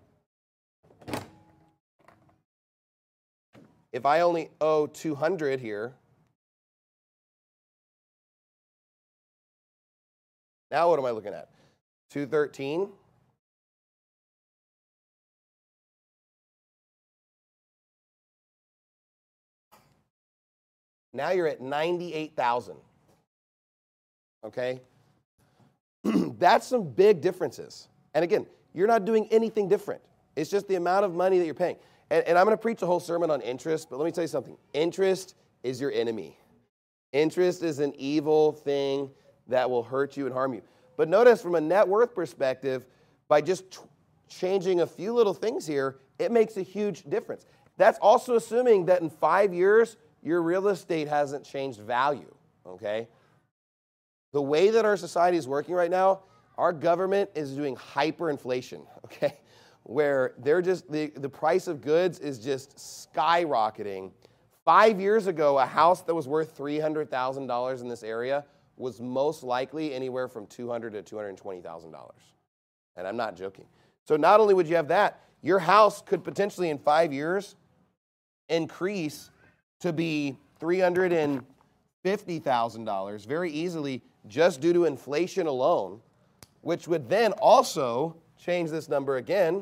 If I only owe two hundred here, now what am I looking at? two thirteen. Now you're at ninety-eight thousand. Okay? That's some big differences. And again, you're not doing anything different. It's just the amount of money that you're paying. And, and I'm going to preach a whole sermon on interest, but let me tell you something. Interest is your enemy. Interest is an evil thing that will hurt you and harm you. But notice from a net worth perspective, by just t- changing a few little things here, it makes a huge difference. That's also assuming that in five years, your real estate hasn't changed value, okay? The way that our society is working right now, our government is doing hyperinflation, okay? Where they're just, the, the price of goods is just skyrocketing. Five years ago, a house that was worth three hundred thousand dollars in this area was most likely anywhere from two hundred thousand dollars to two hundred twenty thousand dollars. And I'm not joking. So not only would you have that, your house could potentially in five years increase to be three hundred fifty thousand dollars very easily just due to inflation alone, which would then also change this number again.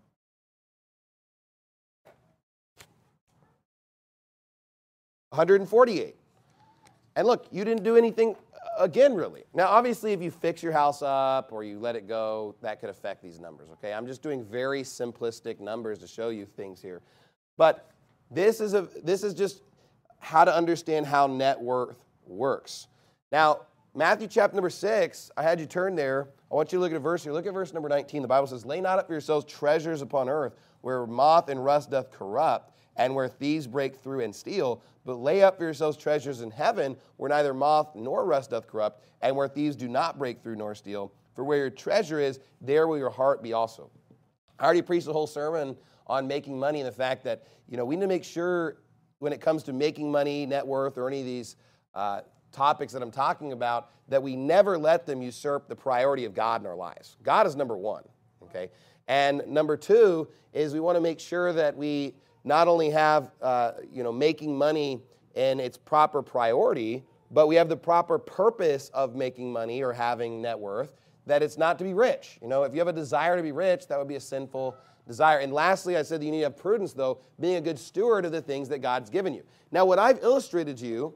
one hundred forty-eight. And look, you didn't do anything again, really. Now, obviously, if you fix your house up or you let it go, that could affect these numbers, okay? I'm just doing very simplistic numbers to show you things here. But this is a this is just how to understand how net worth works. Now, Matthew chapter number six, I had you turn there. I want you to look at a verse here. Look at verse number nineteen. The Bible says, "Lay not up for yourselves treasures upon earth, where moth and rust doth corrupt, and where thieves break through and steal. But lay up for yourselves treasures in heaven, where neither moth nor rust doth corrupt, and where thieves do not break through nor steal. For where your treasure is, there will your heart be also." I already preached a whole sermon on making money and the fact that, you know, we need to make sure when it comes to making money, net worth, or any of these uh, topics that I'm talking about, that we never let them usurp the priority of God in our lives. God is number one, okay? And number two is we want to make sure that we not only have, uh, you know, making money in its proper priority, but we have the proper purpose of making money or having net worth, that it's not to be rich. You know, if you have a desire to be rich, that would be a sinful desire. And lastly, I said that you need to have prudence, though, being a good steward of the things that God's given you. Now, what I've illustrated to you,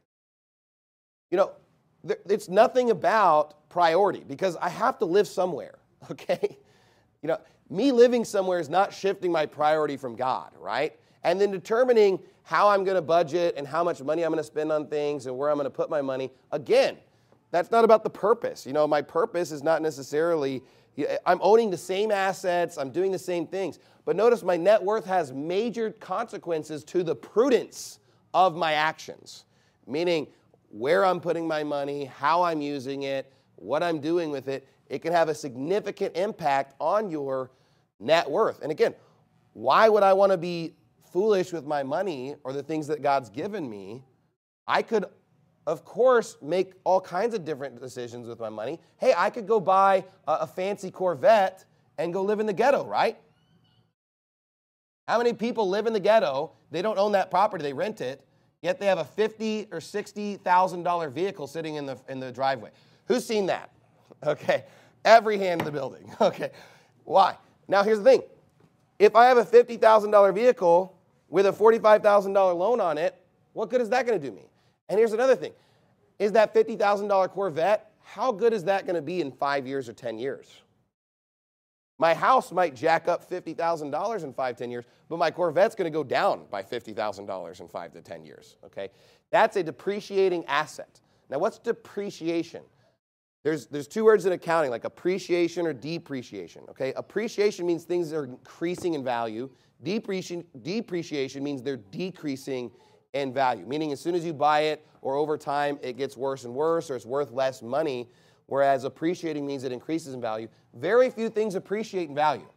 you know, there, it's nothing about priority, because I have to live somewhere, okay? You know, me living somewhere is not shifting my priority from God, right? And then determining how I'm going to budget and how much money I'm going to spend on things and where I'm going to put my money, again, that's not about the purpose. You know, my purpose is not necessarily, I'm owning the same assets, I'm doing the same things. But notice my net worth has major consequences to the prudence of my actions, meaning where I'm putting my money, how I'm using it, what I'm doing with it. It can have a significant impact on your net worth. And again, why would I want to be foolish with my money or the things that God's given me? I could, of course, make all kinds of different decisions with my money. Hey, I could go buy a, a fancy Corvette and go live in the ghetto, right? How many people live in the ghetto? They don't own that property, they rent it, yet they have a fifty thousand dollars or sixty thousand dollars vehicle sitting in the in the driveway. Who's seen that? Okay, every hand in the building. Okay, why? Now here's the thing. If I have a fifty thousand dollars vehicle with a forty-five thousand dollars loan on it, what good is that going to do me? And here's another thing. Is that fifty thousand dollars Corvette, how good is that going to be in five years or ten years? My house might jack up fifty thousand dollars in five, ten years, but my Corvette's going to go down by fifty thousand dollars in five to ten years, okay? That's a depreciating asset. Now, what's depreciation? There's, there's two words in accounting, like appreciation or depreciation, okay? Appreciation means things are increasing in value. Depreciation, depreciation means they're decreasing in value, meaning as soon as you buy it or over time it gets worse and worse or it's worth less money, whereas appreciating means it increases in value. Very few things appreciate in value.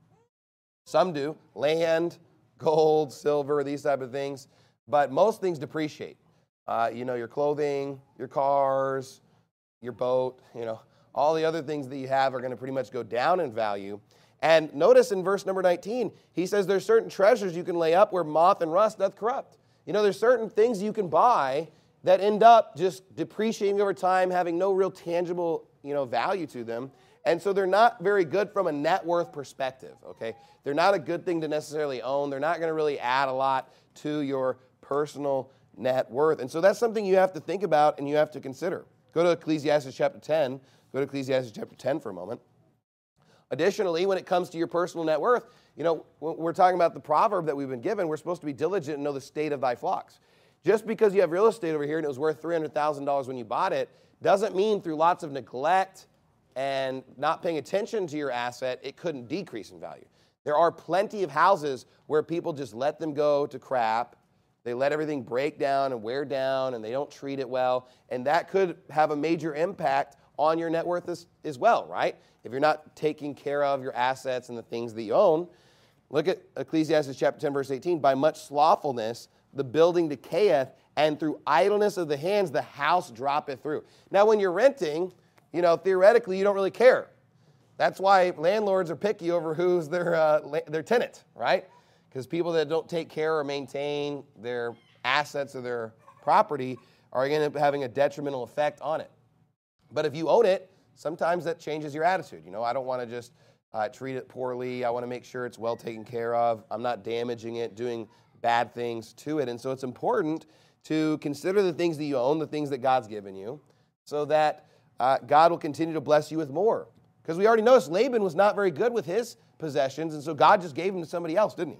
Some do, land, gold, silver, these type of things, but most things depreciate. Uh, you know, your clothing, your cars, your boat, you know, all the other things that you have are going to pretty much go down in value. And notice in verse number nineteen, he says there's certain treasures you can lay up where moth and rust doth corrupt. You know, there's certain things you can buy that end up just depreciating over time, having no real tangible, you know, value to them. And so they're not very good from a net worth perspective, okay? They're not a good thing to necessarily own. They're not going to really add a lot to your personal net worth. And so that's something you have to think about and you have to consider. Go to Ecclesiastes chapter ten. Go to Ecclesiastes chapter ten for a moment. Additionally, when it comes to your personal net worth, you know, when we're talking about the proverb that we've been given, we're supposed to be diligent and know the state of thy flocks. Just because you have real estate over here and it was worth three hundred thousand dollars when you bought it, doesn't mean through lots of neglect and not paying attention to your asset, it couldn't decrease in value. There are plenty of houses where people just let them go to crap. They let everything break down and wear down, and they don't treat it well. And that could have a major impact on your net worth as, as well, right? If you're not taking care of your assets and the things that you own. Look at Ecclesiastes chapter ten, verse eighteen. By much slothfulness the building decayeth, and through idleness of the hands the house droppeth through. Now, when you're renting, you know, theoretically, you don't really care. That's why landlords are picky over who's their, uh, their tenant, right? Because people that don't take care or maintain their assets or their property are going to end up having a detrimental effect on it. But if you own it, sometimes that changes your attitude. You know, I don't want to just uh, treat it poorly. I want to make sure it's well taken care of. I'm not damaging it, doing bad things to it. And so it's important to consider the things that you own, the things that God's given you, so that uh, God will continue to bless you with more. Because we already noticed Laban was not very good with his possessions, and so God just gave them to somebody else, didn't he?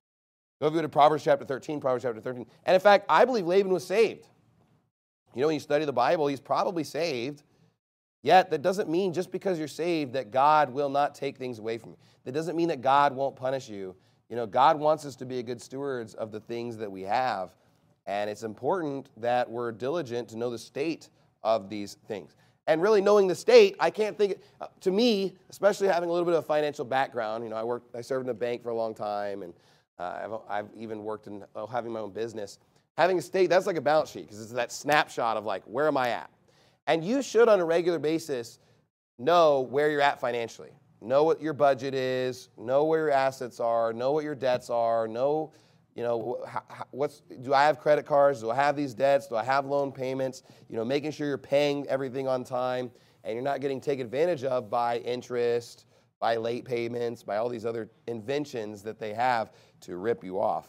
Go over to Proverbs chapter thirteen, Proverbs chapter thirteen. And in fact, I believe Laban was saved. You know, when you study the Bible, he's probably saved. Yet, that doesn't mean just because you're saved that God will not take things away from you. That doesn't mean that God won't punish you. You know, God wants us to be a good stewards of the things that we have. And it's important that we're diligent to know the state of these things. And really knowing the state, I can't think, uh, to me, especially having a little bit of a financial background, you know, I worked, I served in a bank for a long time, and uh, I've, I've even worked in uh, having my own business. Having a state, that's like a balance sheet, because it's that snapshot of like, where am I at? And you should, on a regular basis, know where you're at financially. Know what your budget is, know where your assets are, know what your debts are, know, you know, what's, do I have credit cards? Do I have these debts? Do I have loan payments? You know, making sure you're paying everything on time. and you're not getting taken advantage of by interest, by late payments, by all these other inventions that they have to rip you off.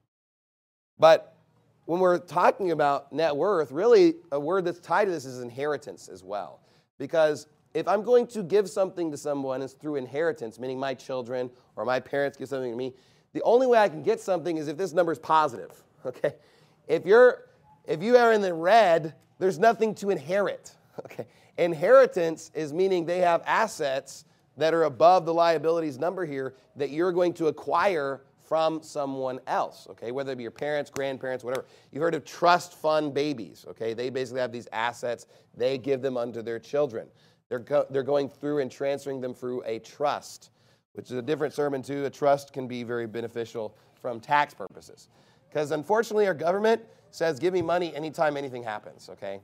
But when we're talking about net worth, really a word that's tied to this is inheritance as well. Because if I'm going to give something to someone, it's through inheritance, meaning my children or my parents give something to me. The only way I can get something is if this number is positive, okay? If you're, if you are in the red, there's nothing to inherit, okay? Inheritance is meaning they have assets that are above the liabilities number here that you're going to acquire from someone else, okay? Whether it be your parents, grandparents, whatever. You've heard of trust fund babies, okay? They basically have these assets. They give them unto their children. They're, go- they're going through and transferring them through a trust, which is a different sermon too. A trust can be very beneficial from tax purposes. Because unfortunately, our government says, give me money anytime anything happens, okay?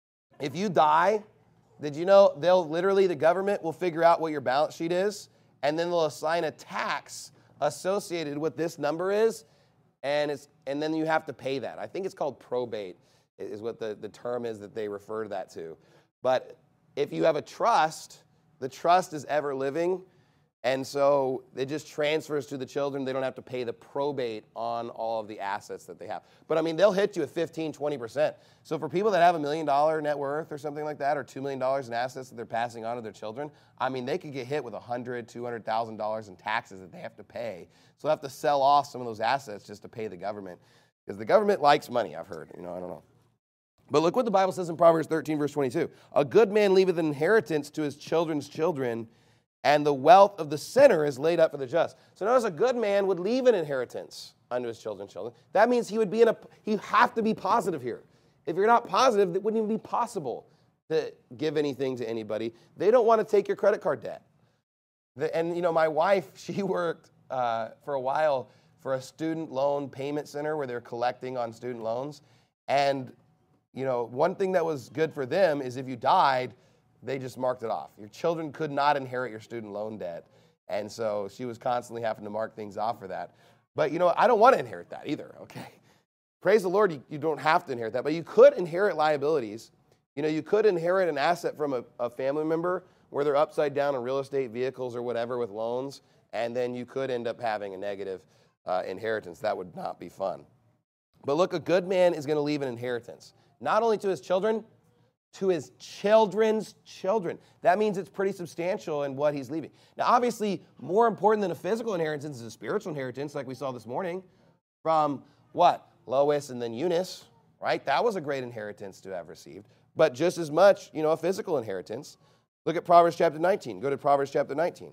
If you die, did you know they'll literally, the government will figure out what your balance sheet is, and then they'll assign a tax associated with this number is, and it's and then you have to pay that. I think it's called probate is what the, the term is that they refer to that to. But if you have a trust, the trust is ever living, and so it just transfers to the children. They don't have to pay the probate on all of the assets that they have. But I mean, they'll hit you at fifteen, twenty percent. So for people that have a million dollar net worth or something like that, or two million dollars in assets that they're passing on to their children, I mean, they could get hit with one hundred thousand dollars, two hundred thousand dollars in taxes that they have to pay. So they have to sell off some of those assets just to pay the government. Because the government likes money, I've heard. You know, I don't know. But look what the Bible says in Proverbs thirteen, verse twenty-two. A good man leaveth an inheritance to his children's children, and the wealth of the sinner is laid up for the just. So notice a good man would leave an inheritance unto his children's children. That means he would be in a, he have to be positive here. If you're not positive, it wouldn't even be possible to give anything to anybody. They don't want to take your credit card debt. The, and, you know, my wife, she worked uh, for a while for a student loan payment center where they're collecting on student loans. And, you know, one thing that was good for them is if you died, they just marked it off. Your children could not inherit your student loan debt. And so she was constantly having to mark things off for that. But, you know, I don't want to inherit that either, okay? Praise the Lord, you, you don't have to inherit that. But you could inherit liabilities. You know, you could inherit an asset from a, a family member where they're upside down in real estate vehicles or whatever with loans, and then you could end up having a negative uh, inheritance. That would not be fun. But look, a good man is going to leave an inheritance, not only to his children, to his children's children. That means it's pretty substantial in what he's leaving. Now, obviously, more important than a physical inheritance is a spiritual inheritance, like we saw this morning, from what? Lois and then Eunice, right? That was a great inheritance to have received. But just as much, you know, a physical inheritance. Look at Proverbs chapter nineteen. Go to Proverbs chapter nineteen.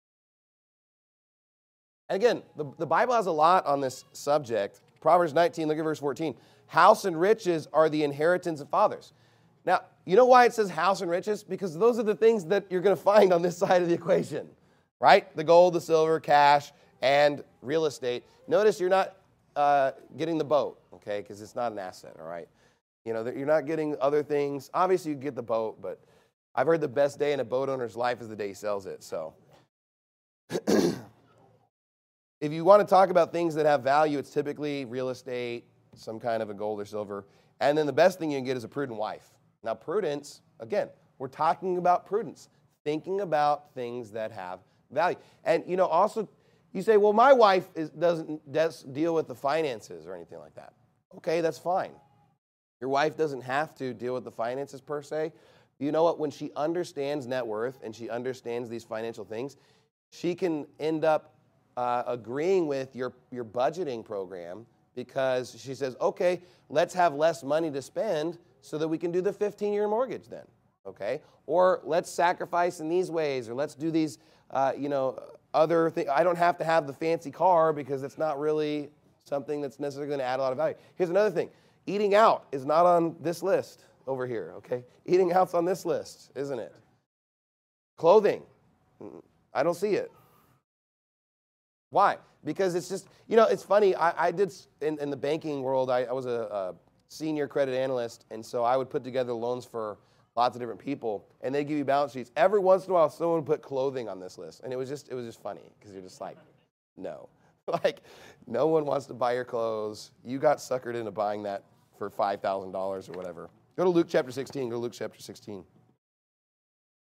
And again, the, the Bible has a lot on this subject. Proverbs nineteen, look at verse fourteen. House and riches are the inheritance of fathers. Now, you know why it says house and riches? Because those are the things that you're going to find on this side of the equation, right? The gold, the silver, cash, and real estate. Notice you're not uh, getting the boat, okay, because it's not an asset, all right? You know, you're not getting other things. Obviously, you get the boat, but I've heard the best day in a boat owner's life is the day he sells it, so. If you want to talk about things that have value, it's typically real estate, some kind of a gold or silver, and then the best thing you can get is a prudent wife. Now, prudence, again, we're talking about prudence, thinking about things that have value. And, you know, also, you say, well, my wife is, doesn't does deal with the finances or anything like that. Okay, that's fine. Your wife doesn't have to deal with the finances per se. You know what? When she understands net worth and she understands these financial things, she can end up uh, agreeing with your, your budgeting program because she says, okay, let's have less money to spend so that we can do the fifteen-year mortgage then, okay? Or let's sacrifice in these ways, or let's do these, uh, you know, other things. I don't have to have the fancy car because it's not really something that's necessarily going to add a lot of value. Here's another thing. Eating out is not on this list over here, okay? Eating out's on this list, isn't it? Clothing, I don't see it. Why? Because it's just, you know, it's funny. I, I did, in, in the banking world, I, I was a, a senior credit analyst, and so I would put together loans for lots of different people, and they give you balance sheets. Every once in a while, someone would put clothing on this list, and it was just, it was just funny, because you're just like, no. Like, no one wants to buy your clothes. You got suckered into buying that for five thousand dollars or whatever. Go to Luke chapter sixteen. Go to Luke chapter sixteen.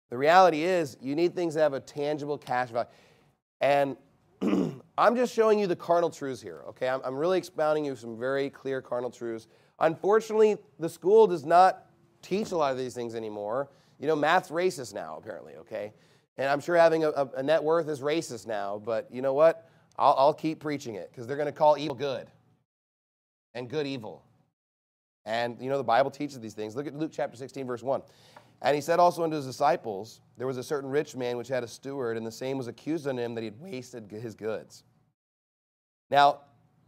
The reality is you need things that have a tangible cash value. And I'm just showing you the cardinal truths here, okay? I'm, I'm really expounding you some very clear cardinal truths. Unfortunately, the school does not teach a lot of these things anymore. You know, math's racist now, apparently, okay? And I'm sure having a, a, a net worth is racist now, but you know what? I'll, I'll keep preaching it because they're going to call evil good and good evil. And, you know, the Bible teaches these things. Look at Luke chapter sixteen, verse one. And he said also unto his disciples, there was a certain rich man which had a steward, and the same was accused unto him that he had wasted his goods. Now,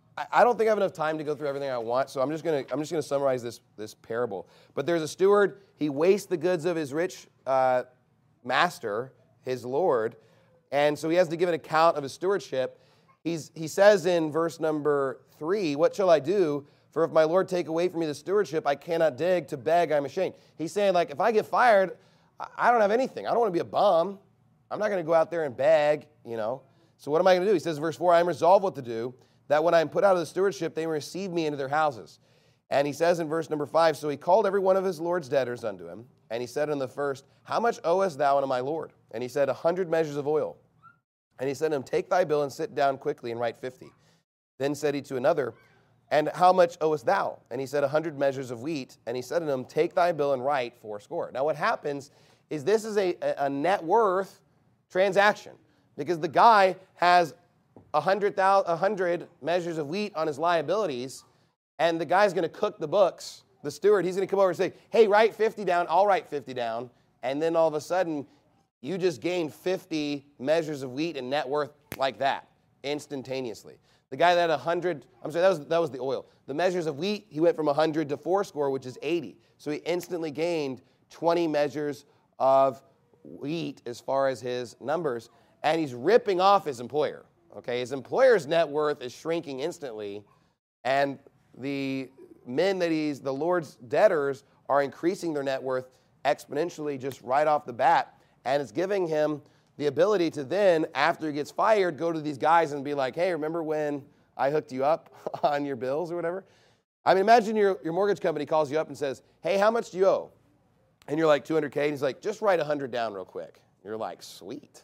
I don't think I have enough time to go through everything I want, so I'm just going to I'm just going to summarize this, this parable. But there's a steward. He wastes the goods of his rich uh, master, his Lord, and so he has to give an account of his stewardship. He's, he says in verse number three, what shall I do? For if my Lord take away from me the stewardship, I cannot dig. To beg, I'm ashamed. He's saying, like, if I get fired, I don't have anything. I don't want to be a bum. I'm not going to go out there and beg, you know. So what am I going to do? He says in verse four, I am resolved what to do, that when I am put out of the stewardship, they may receive me into their houses. And he says in verse number five, so he called every one of his Lord's debtors unto him, and he said in the first, how much owest thou unto my Lord? And he said, a hundred measures of oil. And he said to him, take thy bill and sit down quickly and write fifty. Then said he to another, and how much owest thou? And he said, a hundred measures of wheat. And he said to him, take thy bill and write fourscore. Now what happens is this is a, a net worth transaction, because the guy has a hundred, a hundred measures of wheat on his liabilities, and the guy's going to cook the books. The steward, he's going to come over and say, hey, write fifty down, I'll write fifty down. And then all of a sudden, you just gained fifty measures of wheat in net worth like that, instantaneously. The guy that had one hundred, I'm sorry, that was, that was the oil. The measures of wheat, he went from one hundred to fourscore, which is eighty. So he instantly gained twenty measures of wheat as far as his numbers. And he's ripping off his employer. Okay, his employer's net worth is shrinking instantly. And the men that he's, the Lord's debtors, are increasing their net worth exponentially just right off the bat. And it's giving him the ability to then, after he gets fired, go to these guys and be like, hey, remember when I hooked you up on your bills or whatever? I mean, imagine your, your mortgage company calls you up and says, hey, how much do you owe? And you're like, two hundred K. And he's like, just write one hundred down real quick. You're like, sweet.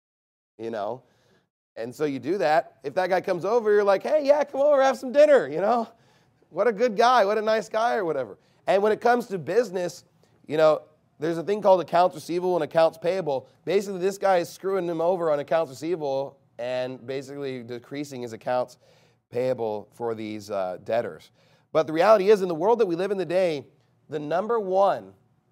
You know? And so you do that. If that guy comes over, you're like, hey, yeah, come over, have some dinner, you know? What a good guy. What a nice guy or whatever. And when it comes to business, you know, there's a thing called accounts receivable and accounts payable. Basically, this guy is screwing him over on accounts receivable and basically decreasing his accounts payable for these uh, debtors. But the reality is, in the world that we live in today, the number one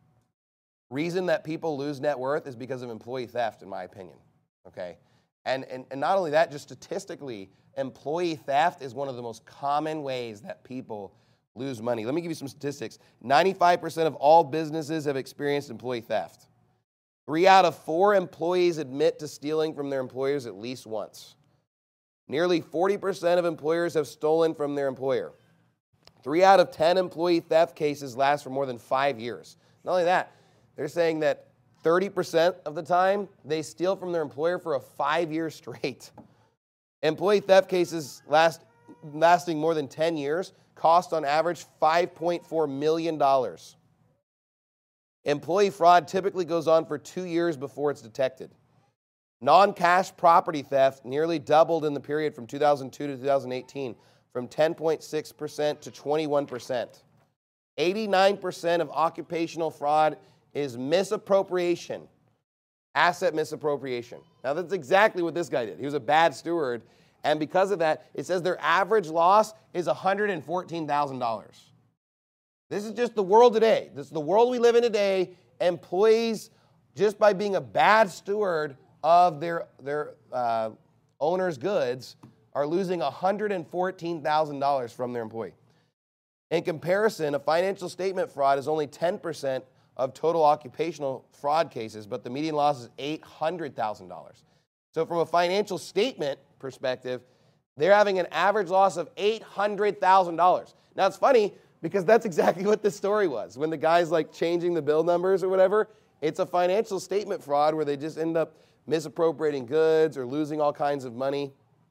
reason that people lose net worth is because of employee theft, in my opinion. Okay? And, and, and not only that, just statistically, employee theft is one of the most common ways that people lose money. Let me give you some statistics. ninety-five percent of all businesses have experienced employee theft. Three out of four employees admit to stealing from their employers at least once. Nearly forty percent of employers have stolen from their employer. Three out of ten employee theft cases last for more than five years. Not only that, they're saying that thirty percent of the time they steal from their employer for a five years straight. Employee theft cases last, lasting more than ten years cost on average five point four million dollars. Employee fraud typically goes on for two years before it's detected. Non-cash property theft nearly doubled in the period from two thousand two to two thousand eighteen, from ten point six percent to twenty-one percent. eighty-nine percent of occupational fraud is misappropriation, asset misappropriation. Now, that's exactly what this guy did. He was a bad steward. And because of that, it says their average loss is one hundred fourteen thousand dollars. This is just the world today. This is the world we live in today. Employees, just by being a bad steward of their, their uh, owner's goods, are losing one hundred fourteen thousand dollars from their employee. In comparison, a financial statement fraud is only ten percent of total occupational fraud cases, but the median loss is eight hundred thousand dollars. So from a financial statement perspective, they're having an average loss of eight hundred thousand dollars. Now, it's funny because that's exactly what this story was. When the guy's like changing the bill numbers or whatever, it's a financial statement fraud where they just end up misappropriating goods or losing all kinds of money.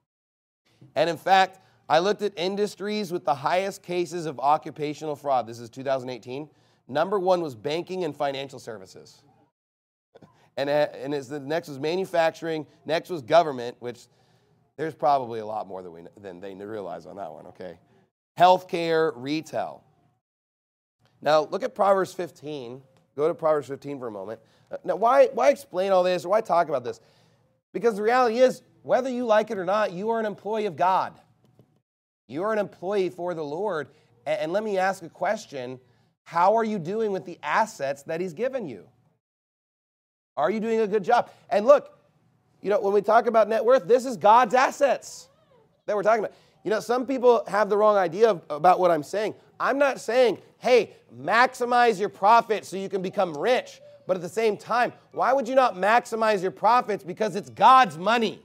And in fact, I looked at industries with the highest cases of occupational fraud. This is two thousand eighteen. Number one was banking and financial services. And, uh, and it's the next was manufacturing. Next was government, which there's probably a lot more than, we, than they realize on that one, okay? Healthcare, retail. Now, look at Proverbs fifteen. Go to Proverbs fifteen for a moment. Now, why, why explain all this or why talk about this? Because the reality is, whether you like it or not, you are an employee of God. You are an employee for the Lord. And, and let me ask a question. How are you doing with the assets that he's given you? Are you doing a good job? And look, you know, when we talk about net worth, this is God's assets that we're talking about. You know, some people have the wrong idea of, about what I'm saying. I'm not saying, hey, maximize your profit so you can become rich. But at the same time, why would you not maximize your profits? Because it's God's money.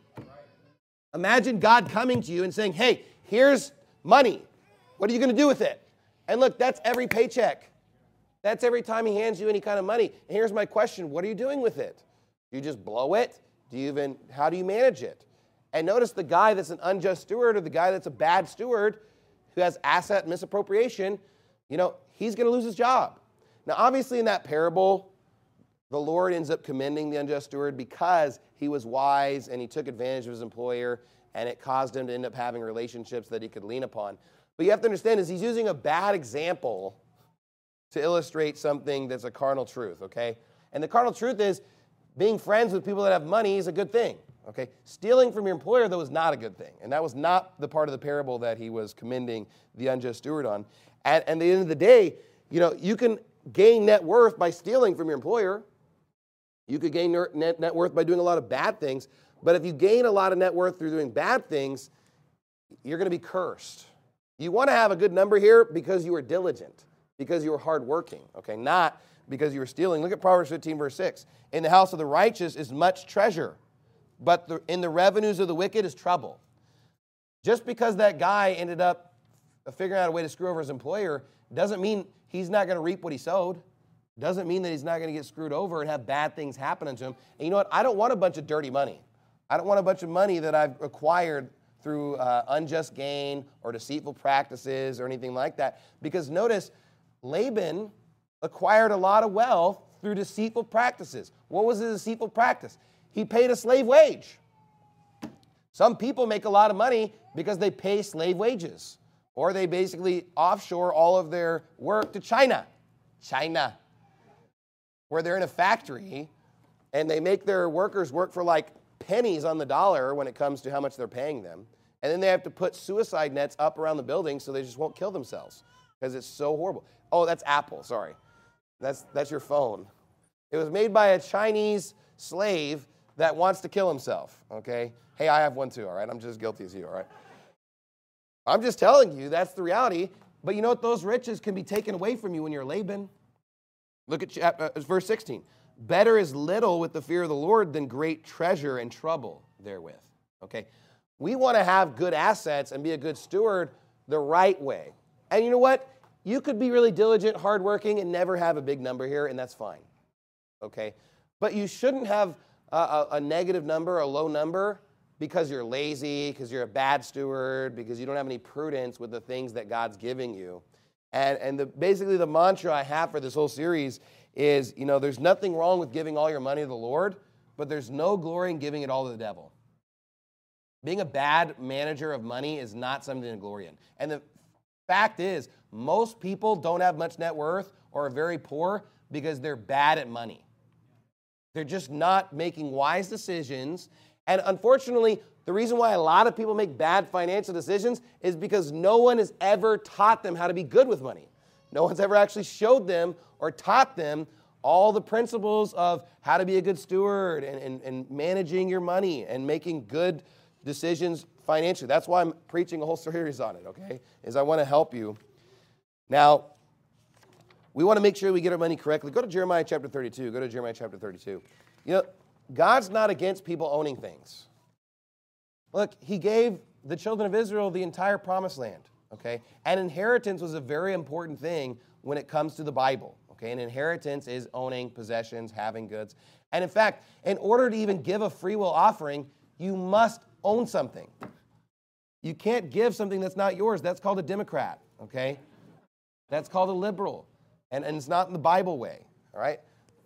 Imagine God coming to you and saying, hey, here's money. What are you going to do with it? And look, that's every paycheck. That's every time he hands you any kind of money. And here's my question. What are you doing with it? Do you just blow it? Do you even, how do you manage it? And notice the guy that's an unjust steward or the guy that's a bad steward who has asset misappropriation, you know, he's going to lose his job. Now, obviously in that parable, the Lord ends up commending the unjust steward because he was wise and he took advantage of his employer and it caused him to end up having relationships that he could lean upon. But you have to understand is he's using a bad example to illustrate something that's a carnal truth, okay? And the carnal truth is being friends with people that have money is a good thing, okay? Stealing from your employer, though, is not a good thing. And that was not the part of the parable that he was commending the unjust steward on. And, and at the end of the day, you know, you can gain net worth by stealing from your employer. You could gain net, net worth by doing a lot of bad things. But if you gain a lot of net worth through doing bad things, you're going to be cursed. You want to have a good number here because you were diligent, because you were hardworking, okay? Not because you were stealing. Look at Proverbs fifteen, verse six. In the house of the righteous is much treasure, but the, in the revenues of the wicked is trouble. Just because that guy ended up figuring out a way to screw over his employer doesn't mean he's not going to reap what he sowed. Doesn't mean that he's not going to get screwed over and have bad things happen to him. And you know what? I don't want a bunch of dirty money. I don't want a bunch of money that I've acquired through uh, unjust gain or deceitful practices or anything like that. Because notice, Laban acquired a lot of wealth through deceitful practices. What was the deceitful practice? He paid a slave wage. Some people make a lot of money because they pay slave wages. Or they basically offshore all of their work to China. China. Where they're in a factory and they make their workers work for like pennies on the dollar when it comes to how much they're paying them. And then they have to put suicide nets up around the building so they just won't kill themselves because it's so horrible. Oh, that's Apple, sorry. That's, that's your phone. It was made by a Chinese slave that wants to kill himself, okay? Hey, I have one too, all right? I'm just as guilty as you, all right? I'm just telling you, that's the reality. But you know what? Those riches can be taken away from you when you're Laban. Look at chapter, uh, verse sixteen. Better is little with the fear of the Lord than great treasure and trouble therewith. Okay? We want to have good assets and be a good steward the right way. And you know what? You could be really diligent, hardworking, and never have a big number here, and that's fine. Okay? But you shouldn't have a, a, a negative number, a low number, because you're lazy, because you're a bad steward, because you don't have any prudence with the things that God's giving you. And, and the, basically the mantra I have for this whole series is, you know, there's nothing wrong with giving all your money to the Lord, but there's no glory in giving it all to the devil. Being a bad manager of money is not something to glory in. And the fact is, most people don't have much net worth or are very poor because they're bad at money. They're just not making wise decisions. And unfortunately, the reason why a lot of people make bad financial decisions is because no one has ever taught them how to be good with money. No one's ever actually showed them or taught them all the principles of how to be a good steward and, and, and managing your money and making good decisions financially. That's why I'm preaching a whole series on it, okay, is I want to help you. Now, we want to make sure we get our money correctly. Go to Jeremiah chapter thirty-two. Go to Jeremiah chapter thirty-two. You know, God's not against people owning things. Look, he gave the children of Israel the entire promised land, okay? And inheritance was a very important thing when it comes to the Bible, okay? And inheritance is owning possessions, having goods. And in fact, in order to even give a free will offering, you must own something. You can't give something that's not yours. That's called a Democrat, okay? That's called a liberal. And, and it's not in the Bible way, all right?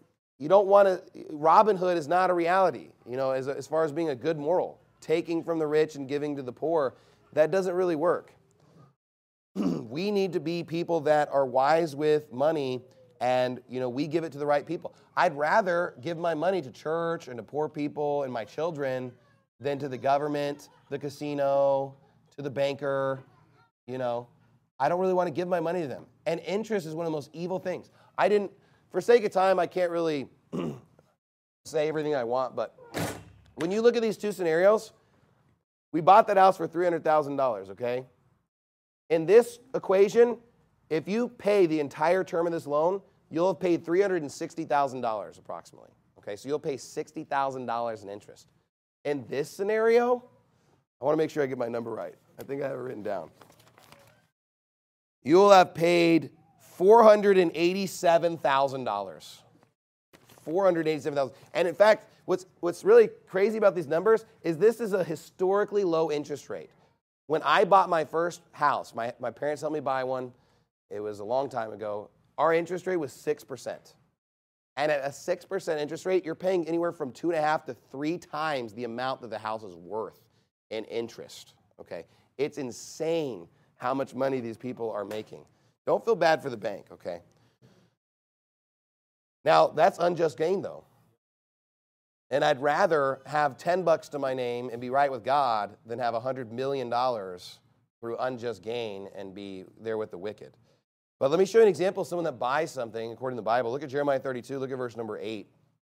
you don't want to, Robin Hood is not a reality, you know, as, as far as being a good moral. Taking from the rich and giving to the poor, that doesn't really work. We need to be people that are wise with money, and, you know, we give it to the right people. I'd rather give my money to church and to poor people and my children than to the government, the casino, to the banker, you know. I don't really want to give my money to them. And interest is one of the most evil things. I didn't, for sake of time, I can't really say everything I want, but when you look at these two scenarios, we bought that house for three hundred thousand dollars, okay? In this equation, if you pay the entire term of this loan, you'll have paid three hundred sixty thousand dollars approximately, okay? So you'll pay sixty thousand dollars in interest. In this scenario, I want to make sure I get my number right. I think I have it written down. You will have paid four hundred eighty-seven thousand dollars. four hundred eighty-seven thousand dollars. And in fact, what's, what's really crazy about these numbers is this is a historically low interest rate. When I bought my first house, my, my parents helped me buy one. It was a long time ago. Our interest rate was six percent. And at a six percent interest rate, you're paying anywhere from two and a half to three times the amount that the house is worth in interest, okay? It's insane how much money these people are making. Don't feel bad for the bank, okay? Now, that's unjust gain, though. And I'd rather have ten bucks to my name and be right with God than have one hundred million dollars through unjust gain and be there with the wicked. But let me show you an example of someone that buys something according to the Bible. Look at Jeremiah thirty-two. Look at verse number eight.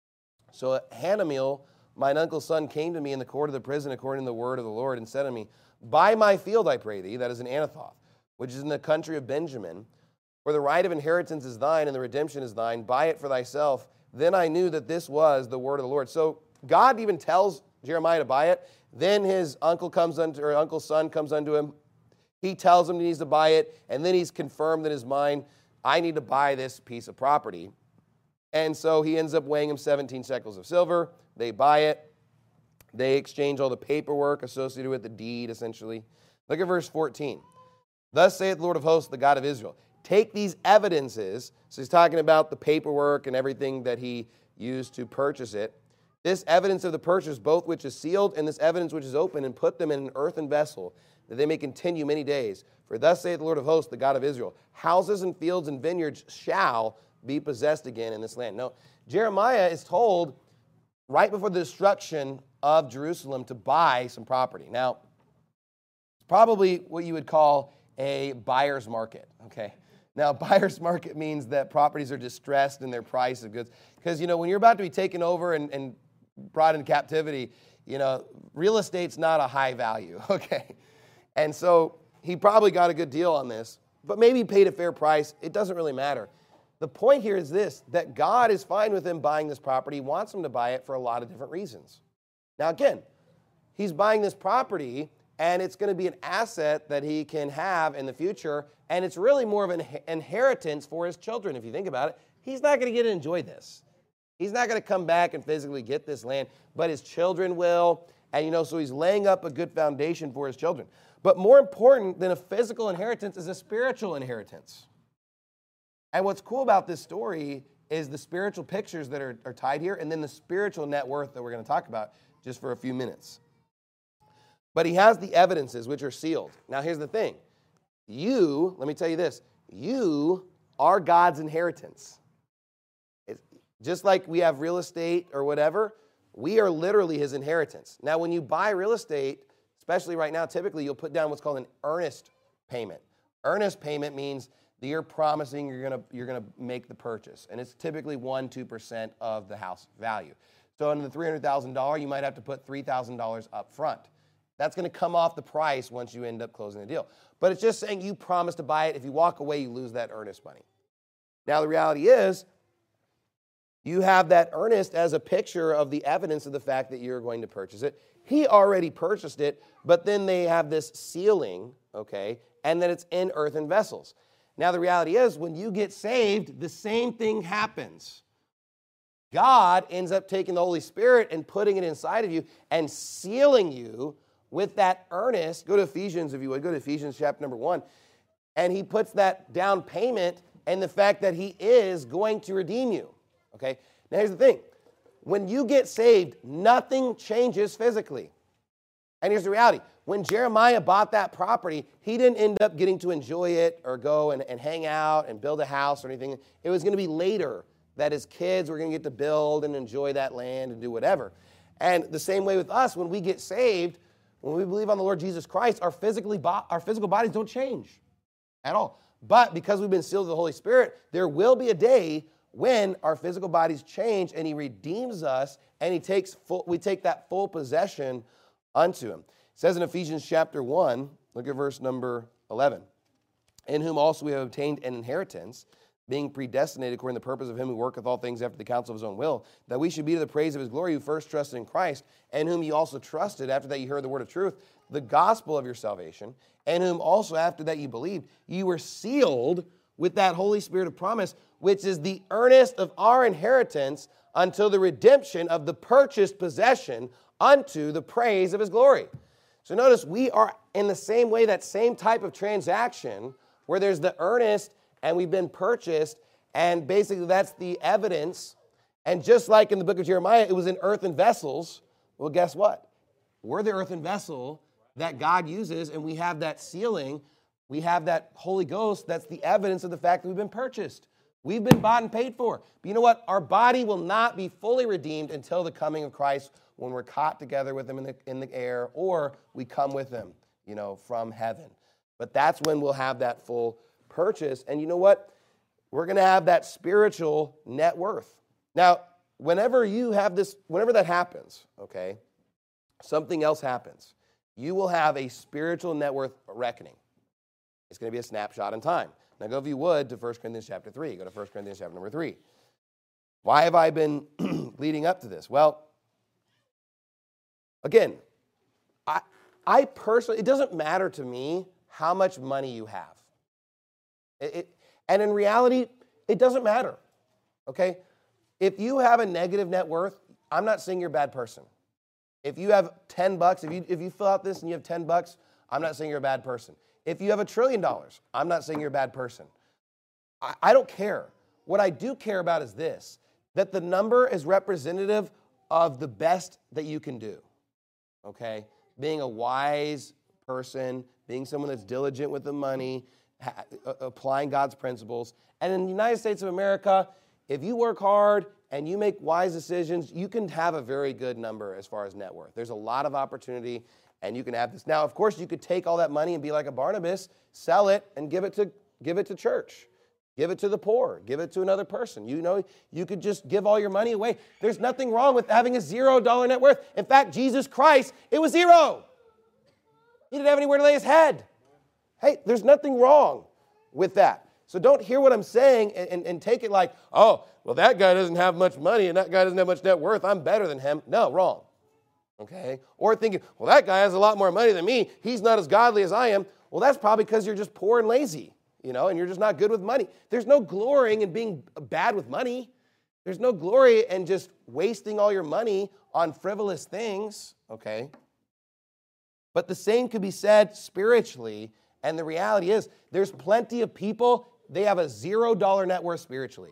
So Hanameel, mine uncle's son, came to me in the court of the prison according to the word of the Lord and said to me, buy my field, I pray thee, that is in Anathoth, which is in the country of Benjamin. For the right of inheritance is thine, and the redemption is thine. Buy it for thyself. Then I knew that this was the word of the Lord. So God even tells Jeremiah to buy it. Then his uncle comes unto, or uncle's son comes unto him. He tells him he needs to buy it, and then he's confirmed in his mind, I need to buy this piece of property. And so he ends up weighing him seventeen shekels of silver. They buy it. They exchange all the paperwork associated with the deed, essentially. Look at verse fourteen. Thus saith the Lord of hosts, the God of Israel. Take these evidences. So he's talking about the paperwork and everything that he used to purchase it. This evidence of the purchase, both which is sealed and this evidence which is open, and put them in an earthen vessel, that they may continue many days. For thus saith the Lord of hosts, the God of Israel, houses and fields and vineyards shall be possessed again in this land. No, Jeremiah is told right before the destruction of Jerusalem to buy some property. Now, it's probably what you would call a buyer's market, okay? Now, buyer's market means that properties are distressed in their price of goods. Because, you know, when you're about to be taken over and, and brought into captivity, you know, real estate's not a high value, okay? And so he probably got a good deal on this, but maybe he paid a fair price. It doesn't really matter. The point here is this, that God is fine with him buying this property. He wants him to buy it for a lot of different reasons. Now, again, he's buying this property, and it's going to be an asset that he can have in the future, and it's really more of an inheritance for his children, if you think about it. He's not going to get to enjoy this. He's not going to come back and physically get this land, but his children will, and you know, so he's laying up a good foundation for his children. But more important than a physical inheritance is a spiritual inheritance. And what's cool about this story is the spiritual pictures that are, are tied here, and then the spiritual net worth that we're going to talk about just for a few minutes. But he has the evidences which are sealed. Now here's the thing. You, let me tell you this, you are God's inheritance. It's just like we have real estate or whatever, we are literally his inheritance. Now when you buy real estate, especially right now, typically you'll put down what's called an earnest payment. Earnest payment means that you're promising you're going to you're going to make the purchase. And it's typically one to two percent of the house value. So in the three hundred thousand dollars, you might have to put three thousand dollars up front. That's going to come off the price once you end up closing the deal. But it's just saying you promise to buy it. If you walk away, you lose that earnest money. Now, the reality is, you have that earnest as a picture of the evidence of the fact that you're going to purchase it. He already purchased it, but then they have this sealing, okay, and then it's in earthen vessels. Now, the reality is, when you get saved, the same thing happens. God ends up taking the Holy Spirit and putting it inside of you and sealing you with that earnest. Go to Ephesians, if you would. Go to Ephesians chapter number one. And he puts that down payment and the fact that he is going to redeem you. Okay? Now, here's the thing. When you get saved, nothing changes physically. And here's the reality. When Jeremiah bought that property, he didn't end up getting to enjoy it or go and, and hang out and build a house or anything. It was going to be later that his kids were going to get to build and enjoy that land and do whatever. And the same way with us, when we get saved, when we believe on the Lord Jesus Christ, our, physically bo- our physical bodies don't change at all. But because we've been sealed with the Holy Spirit, there will be a day when our physical bodies change and he redeems us and he takes full, we take that full possession unto him. It says in Ephesians chapter one, look at verse number eleven. In whom also we have obtained an inheritance, being predestinated according to the purpose of him who worketh all things after the counsel of his own will, that we should be to the praise of his glory, who first trusted in Christ, and whom you also trusted after that you heard the word of truth, the gospel of your salvation, and whom also after that you believed, you were sealed with that Holy Spirit of promise, which is the earnest of our inheritance until the redemption of the purchased possession unto the praise of his glory. So notice we are in the same way, that same type of transaction where there's the earnest and we've been purchased, and basically that's the evidence. And just like in the book of Jeremiah, it was in earthen vessels. Well, guess what? We're the earthen vessel that God uses, and we have that sealing. We have that Holy Ghost. That's the evidence of the fact that we've been purchased. We've been bought and paid for. But you know what? Our body will not be fully redeemed until the coming of Christ, when we're caught together with him in the, in the air, or we come with him, you know, from heaven. But that's when we'll have that full purchase. And you know what? We're going to have that spiritual net worth. Now, whenever you have this, whenever that happens, okay, something else happens. You will have a spiritual net worth reckoning. It's going to be a snapshot in time. Now go, if you would, to First Corinthians chapter three. Go to First Corinthians chapter number three. Why have I been leading up to this? Well, again, I, I personally, it doesn't matter to me how much money you have. It, it, and in reality, it doesn't matter, okay? If you have a negative net worth, I'm not saying you're a bad person. If you have ten bucks, if you, if you fill out this and you have ten bucks, I'm not saying you're a bad person. If you have a trillion dollars, I'm not saying you're a bad person. I, I don't care. What I do care about is this, that the number is representative of the best that you can do, okay? Being a wise person, being someone that's diligent with the money, ha- applying God's principles. And in the United States of America, if you work hard and you make wise decisions, you can have a very good number as far as net worth. There's a lot of opportunity, and you can have this. Now, of course, you could take all that money and be like a Barnabas, sell it, and give it to give it to church. Give it to the poor. Give it to another person. You know, you could just give all your money away. There's nothing wrong with having a zero dollar net worth. In fact, Jesus Christ, it was zero. He didn't have anywhere to lay his head. Hey, there's nothing wrong with that. So don't hear what I'm saying and, and, and take it like, oh, well, that guy doesn't have much money and that guy doesn't have much net worth. I'm better than him. No, wrong. Okay? Or thinking, well, that guy has a lot more money than me. He's not as godly as I am. Well, that's probably because you're just poor and lazy, you know, and you're just not good with money. There's no glorying in being bad with money. There's no glory in just wasting all your money on frivolous things, okay? But the same could be said spiritually, and the reality is there's plenty of people, they have a zero dollar net worth spiritually.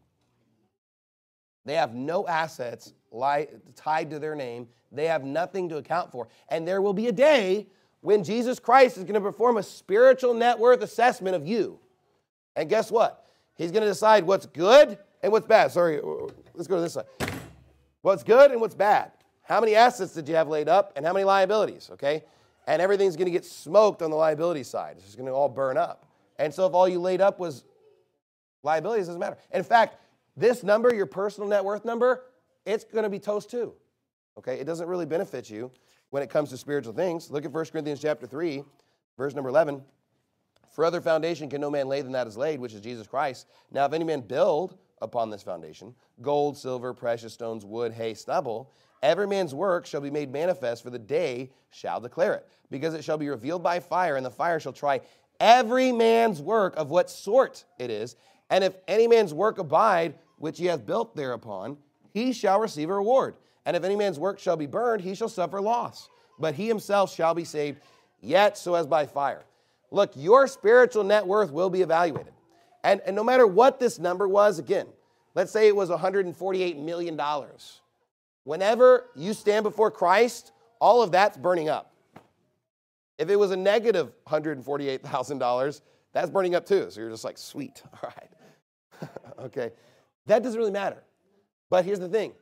They have no assets li- tied to their name. They have nothing to account for. And there will be a day when Jesus Christ is going to perform a spiritual net worth assessment of you. And guess what? He's going to decide what's good and what's bad. Sorry, let's go to this side. What's good and what's bad. How many assets did you have laid up and how many liabilities, okay? And everything's going to get smoked on the liability side. It's just going to all burn up. And so if all you laid up was liabilities, it doesn't matter. In fact, this number, your personal net worth number, it's going to be toast too. Okay? It doesn't really benefit you when it comes to spiritual things. Look at First Corinthians chapter three, verse number eleven. For other foundation can no man lay than that is laid, which is Jesus Christ. Now if any man build upon this foundation, gold, silver, precious stones, wood, hay, stubble, every man's work shall be made manifest, for the day shall declare it. Because it shall be revealed by fire, and the fire shall try every man's work of what sort it is. And if any man's work abide, which he hath built thereupon, he shall receive a reward. And if any man's work shall be burned, he shall suffer loss. But he himself shall be saved, yet so as by fire. Look, your spiritual net worth will be evaluated. And, and no matter what this number was, again, let's say it was one hundred forty-eight million dollars. Whenever you stand before Christ, all of that's burning up. If it was a negative one hundred forty-eight thousand dollars, that's burning up too. So you're just like, sweet, all right. Okay, that doesn't really matter. But here's the thing.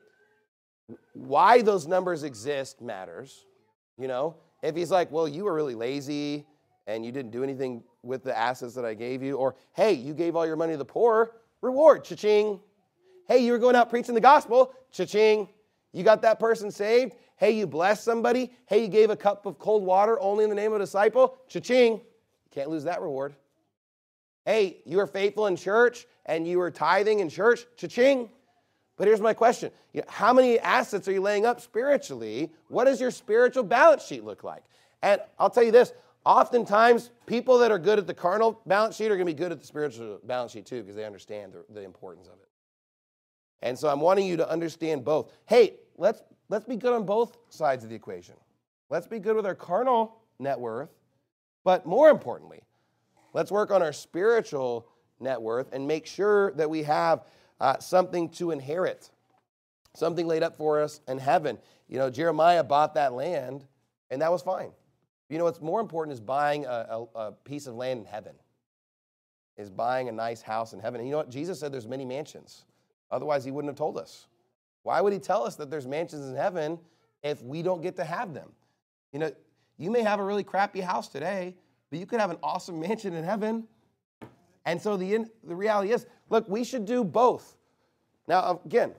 Why those numbers exist matters. You know, if he's like, well, you were really lazy and you didn't do anything with the assets that I gave you, or, hey, you gave all your money to the poor, reward, cha-ching. Hey, you were going out preaching the gospel, cha-ching. You got that person saved. Hey, you blessed somebody. Hey, you gave a cup of cold water only in the name of a disciple, cha-ching. You can't lose that reward. Hey, you were faithful in church and you were tithing in church, cha-ching. But here's my question. You know, how many assets are you laying up spiritually? What does your spiritual balance sheet look like? And I'll tell you this, oftentimes people that are good at the carnal balance sheet are going to be good at the spiritual balance sheet too because they understand the, the importance of it. And so I'm wanting you to understand both. Hey, let's, let's be good on both sides of the equation. Let's be good with our carnal net worth, but more importantly, let's work on our spiritual net worth and make sure that we have Uh, something to inherit, something laid up for us in heaven. You know, Jeremiah bought that land, and that was fine. You know, what's more important is buying a, a, a piece of land in heaven, is buying a nice house in heaven. And you know what? Jesus said there's many mansions. Otherwise, he wouldn't have told us. Why would he tell us that there's mansions in heaven if we don't get to have them? You know, you may have a really crappy house today, but you could have an awesome mansion in heaven. And so the, the reality is, look, we should do both. Now, again,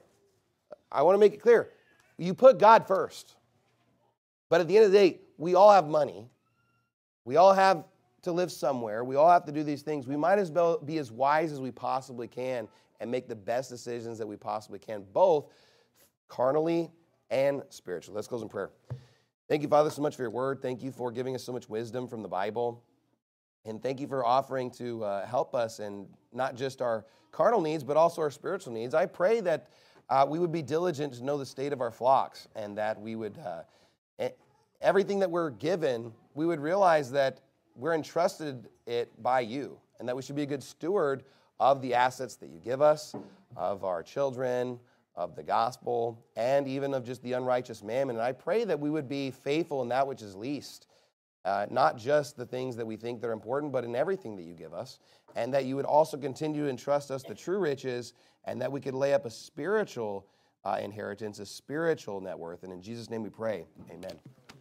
I want to make it clear. You put God first. But at the end of the day, we all have money. We all have to live somewhere. We all have to do these things. We might as well be as wise as we possibly can and make the best decisions that we possibly can, both carnally and spiritually. Let's close in prayer. Thank you, Father, so much for your word. Thank you for giving us so much wisdom from the Bible. And thank you for offering to uh, help us in not just our carnal needs, but also our spiritual needs. I pray that uh, we would be diligent to know the state of our flocks and that we would, uh, everything that we're given, we would realize that we're entrusted it by you and that we should be a good steward of the assets that you give us, of our children, of the gospel, and even of just the unrighteous mammon. And I pray that we would be faithful in that which is least. Uh, not just the things that we think that are important, but in everything that you give us, and that you would also continue to entrust us the true riches, and that we could lay up a spiritual uh, inheritance, a spiritual net worth. And in Jesus' name we pray, amen.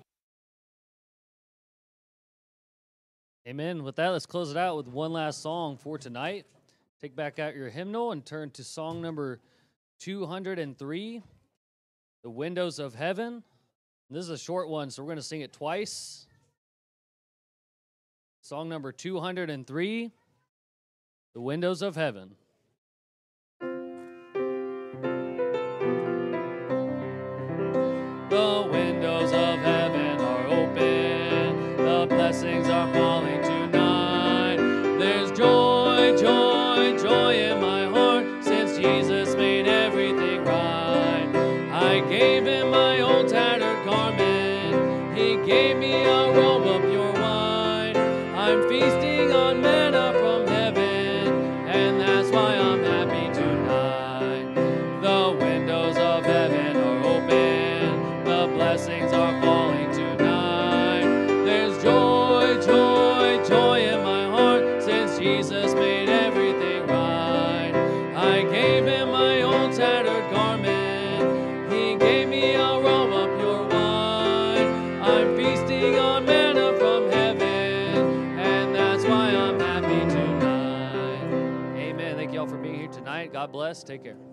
Amen. With that, let's close it out with one last song for tonight. Take back out your hymnal and turn to song number two hundred three, The Windows of Heaven. This is a short one, so we're going to sing it twice. Song number two hundred three, The Windows of Heaven. The windows of heaven are open, the blessings are falling tonight. There's joy, joy, joy in my heart, since Jesus made everything right. I gave him my old tattered garment, he gave me a robe of pure wine. I'm feasting on manna from heaven, and that's why I'm happy tonight. The windows of heaven are open, the blessings are falling tonight. There's joy, joy, joy in my heart, since Jesus made everything right. I gave him my old tattered garment, he gave me a robe of pure wine. I'm feasting on manna from heaven, and that's why I'm happy tonight. Amen. Thank you all for being here tonight. God bless. Take care.